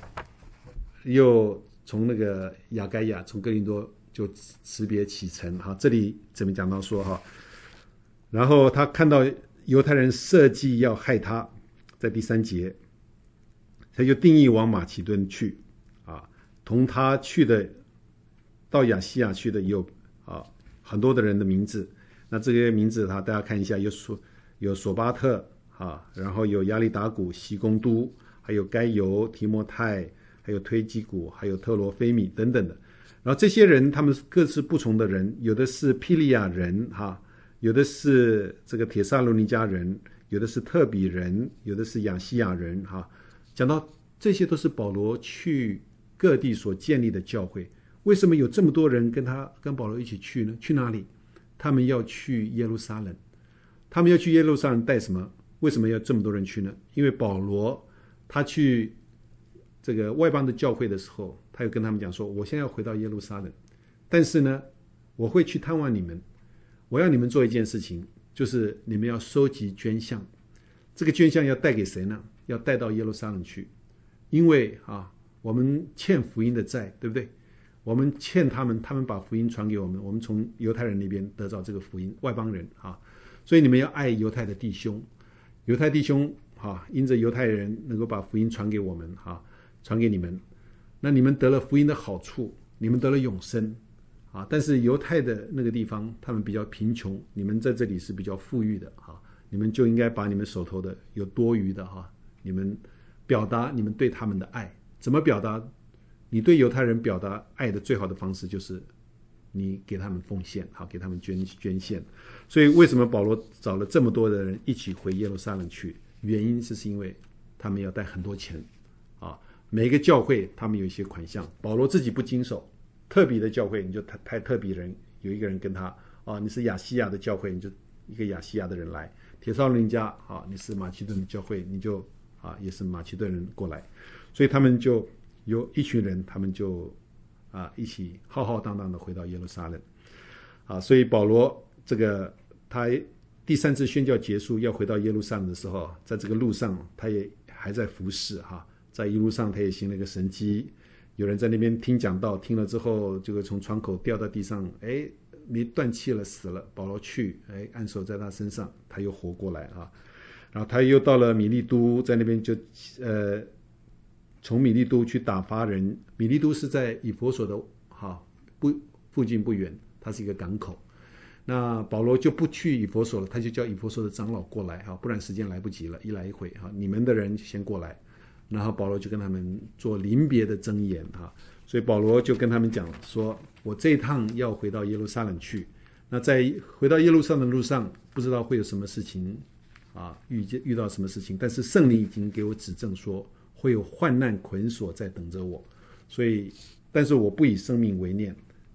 又从那个亚该亚，从哥林多就辞别启程哈。这里怎么讲到说哈，然后他看到犹太人设计要害他，在第三节，他就定义往马其顿去啊，同他去的到亚细亚去的也有啊很多的人的名字。那这些名字哈，大家看一下，有索有索巴特啊，然后有亚里达古、西公都，还有该犹、提摩太，还有推基古，还有特罗菲米等等的。然后这些人他们各是不同的人，有的是庇利亚人哈，有的是这个帖撒罗尼迦人，有的是特比人，有的是亚细亚人哈。讲到这些都是保罗去各地所建立的教会。为什么有这么多人跟他跟保罗一起去呢？去哪里？他们要去耶路撒冷。他们要去耶路撒冷带什么？为什么要这么多人去呢？因为保罗他去这个外邦的教会的时候，他又跟他们讲说，我现在要回到耶路撒冷，但是呢，我会去探望你们，我要你们做一件事情，就是你们要收集捐项。这个捐项要带给谁呢？要带到耶路撒冷去，因为啊，我们欠福音的债，对不对？我们欠他们，他们把福音传给我们，我们从犹太人那边得到这个福音，外邦人啊，所以你们要爱犹太的弟兄，犹太弟兄啊，因着犹太人能够把福音传给我们啊，传给你们，那你们得了福音的好处，你们得了永生啊。但是犹太的那个地方，他们比较贫穷，你们在这里是比较富裕的啊，你们就应该把你们手头的有多余的哈，你们表达你们对他们的爱。怎么表达？你对犹太人表达爱的最好的方式就是你给他们奉献，好，给他们捐捐献。所以为什么保罗找了这么多的人一起回耶路撒冷去？原因是是因为他们要带很多钱啊。每一个教会他们有一些款项，保罗自己不经手。特别的教会你就派特别人，有一个人跟他啊，你是亚细亚的教会，你就一个亚细亚的人来。帖撒罗尼迦啊，你是马其顿的教会，你就啊也是马其顿人过来。所以他们就有一群人，他们就啊一起浩浩荡荡的回到耶路撒冷啊。所以保罗这个他第三次宣教结束要回到耶路撒冷的时候，在这个路上他也还在服侍哈，在一路上他也行了一个神迹，有人在那边听讲道，听了之后这个从窗口掉到地上，哎，没断气了，死了。保罗去，哎，按手在他身上，他又活过来啊。然后他又到了米利都，在那边就呃。从米利都去打发人，米利都是在以弗所的哈不附近不远，它是一个港口。那保罗就不去以弗所了，他就叫以弗所的长老过来哈，不然时间来不及了，一来一回哈，你们的人先过来。然后保罗就跟他们做临别的箴言哈，所以保罗就跟他们讲说，我这一趟要回到耶路撒冷去。那在回到耶路撒冷的路上，不知道会有什么事情啊，遇见遇到什么事情，但是圣灵已经给我指证说，会有患难捆锁在等着我，所以，但是我不以生命为念，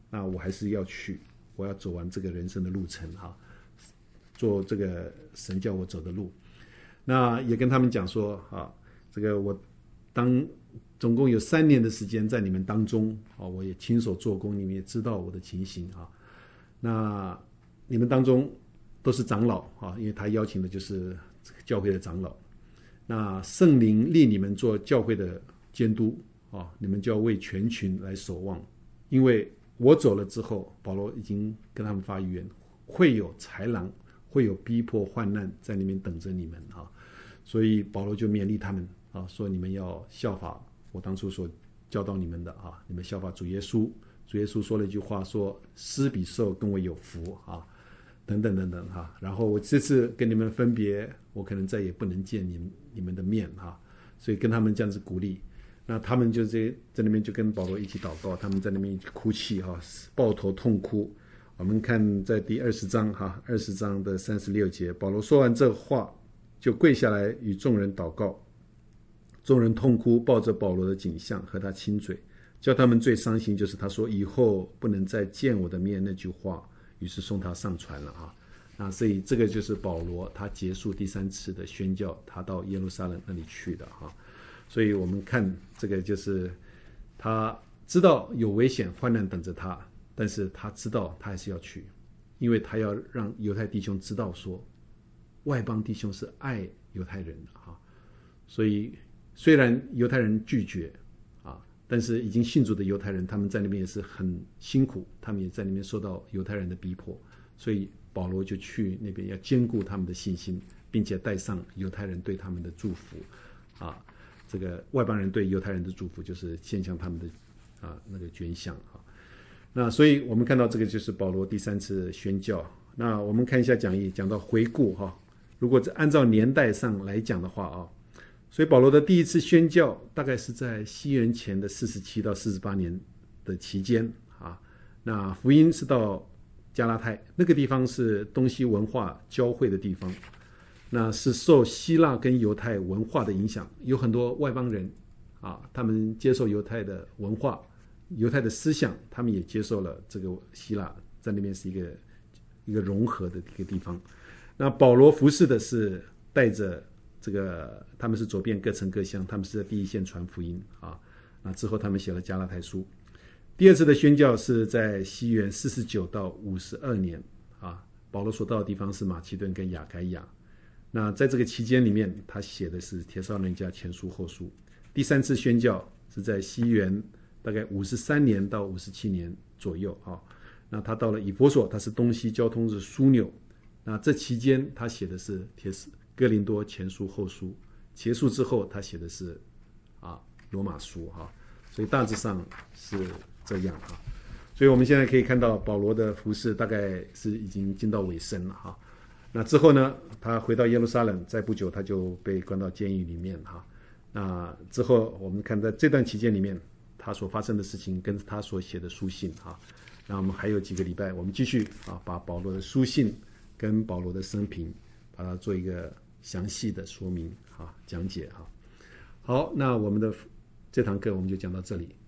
那我还是要去，我要走完这个人生的路程哈，做这个神叫我走的路。那也跟他们讲说啊，这个我当总共有三年的时间在你们当中啊，我也亲手做工，你们也知道我的情形啊。那你们当中都是长老啊，因为他邀请的就是教会的长老。那圣灵立你们做教会的监督啊，你们就要为全群来守望，因为我走了之后，保罗已经跟他们发预言，会有豺狼，会有逼迫患难在里面等着你们啊。所以保罗就勉励他们啊，说你们要效法我当初所教导你们的啊，你们效法主耶稣。主耶稣说了一句话，说施比受更为有福啊，等等等等哈。然后我这次跟你们分别，我可能再也不能见你们你们的面哈，所以跟他们这样子鼓励。那他们就在在那边就跟保罗一起祷告，他们在那边一起哭泣哈，抱头痛哭。我们看在第二十章哈，二十章的三十六节，保罗说完这话，就跪下来与众人祷告。众人痛哭，抱着保罗的颈项和他亲嘴。叫他们最伤心就是他说以后不能再见我的面那句话，于是送他上船了啊。那所以这个就是保罗他结束第三次的宣教，他到耶路撒冷那里去的哈。所以我们看这个就是他知道有危险患难等着他，但是他知道他还是要去，因为他要让犹太弟兄知道说外邦弟兄是爱犹太人的哈。所以虽然犹太人拒绝啊，但是已经信主的犹太人他们在那边也是很辛苦，他们也在那边受到犹太人的逼迫，所以保罗就去那边要兼顾他们的信心，并且带上犹太人对他们的祝福啊。这个外邦人对犹太人的祝福就是献向他们的啊那个捐项啊。那所以我们看到这个就是保罗第三次宣教。那我们看一下讲义，讲到回顾哈，如果按照年代上来讲的话啊，所以保罗的第一次宣教大概是在西元前的四十七到四十八年的期间啊。那福音是到加拉太，那个地方是东西文化交汇的地方，那是受希腊跟犹太文化的影响，有很多外邦人啊，他们接受犹太的文化、犹太的思想，他们也接受了这个希腊，在那边是一个一个融合的一个地方。那保罗服侍的是带着这个，他们是走遍各城各乡，他们是在第一线传福音啊。那之后他们写了加拉太书。第二次的宣教是在西元四十九到五十二年啊，保罗所到的地方是马其顿跟亚该亚。那在这个期间里面，他写的是帖撒罗尼迦前书后书。第三次宣教是在西元大概五十三年到五十七年左右啊。那他到了以弗所，他是东西交通是枢纽。那这期间他写的是帖撒哥林多前书后书，结束之后他写的是啊罗马书哈。所以大致上是这样哈。所以我们现在可以看到保罗的服事大概是已经进到尾声了哈。那之后呢，他回到耶路撒冷，在不久他就被关到监狱里面哈。那之后我们看在这段期间里面，他所发生的事情跟他所写的书信哈。那我们还有几个礼拜，我们继续啊，把保罗的书信跟保罗的生平，把它做一个详细的说明啊，讲解哈。好，那我们的这堂课我们就讲到这里。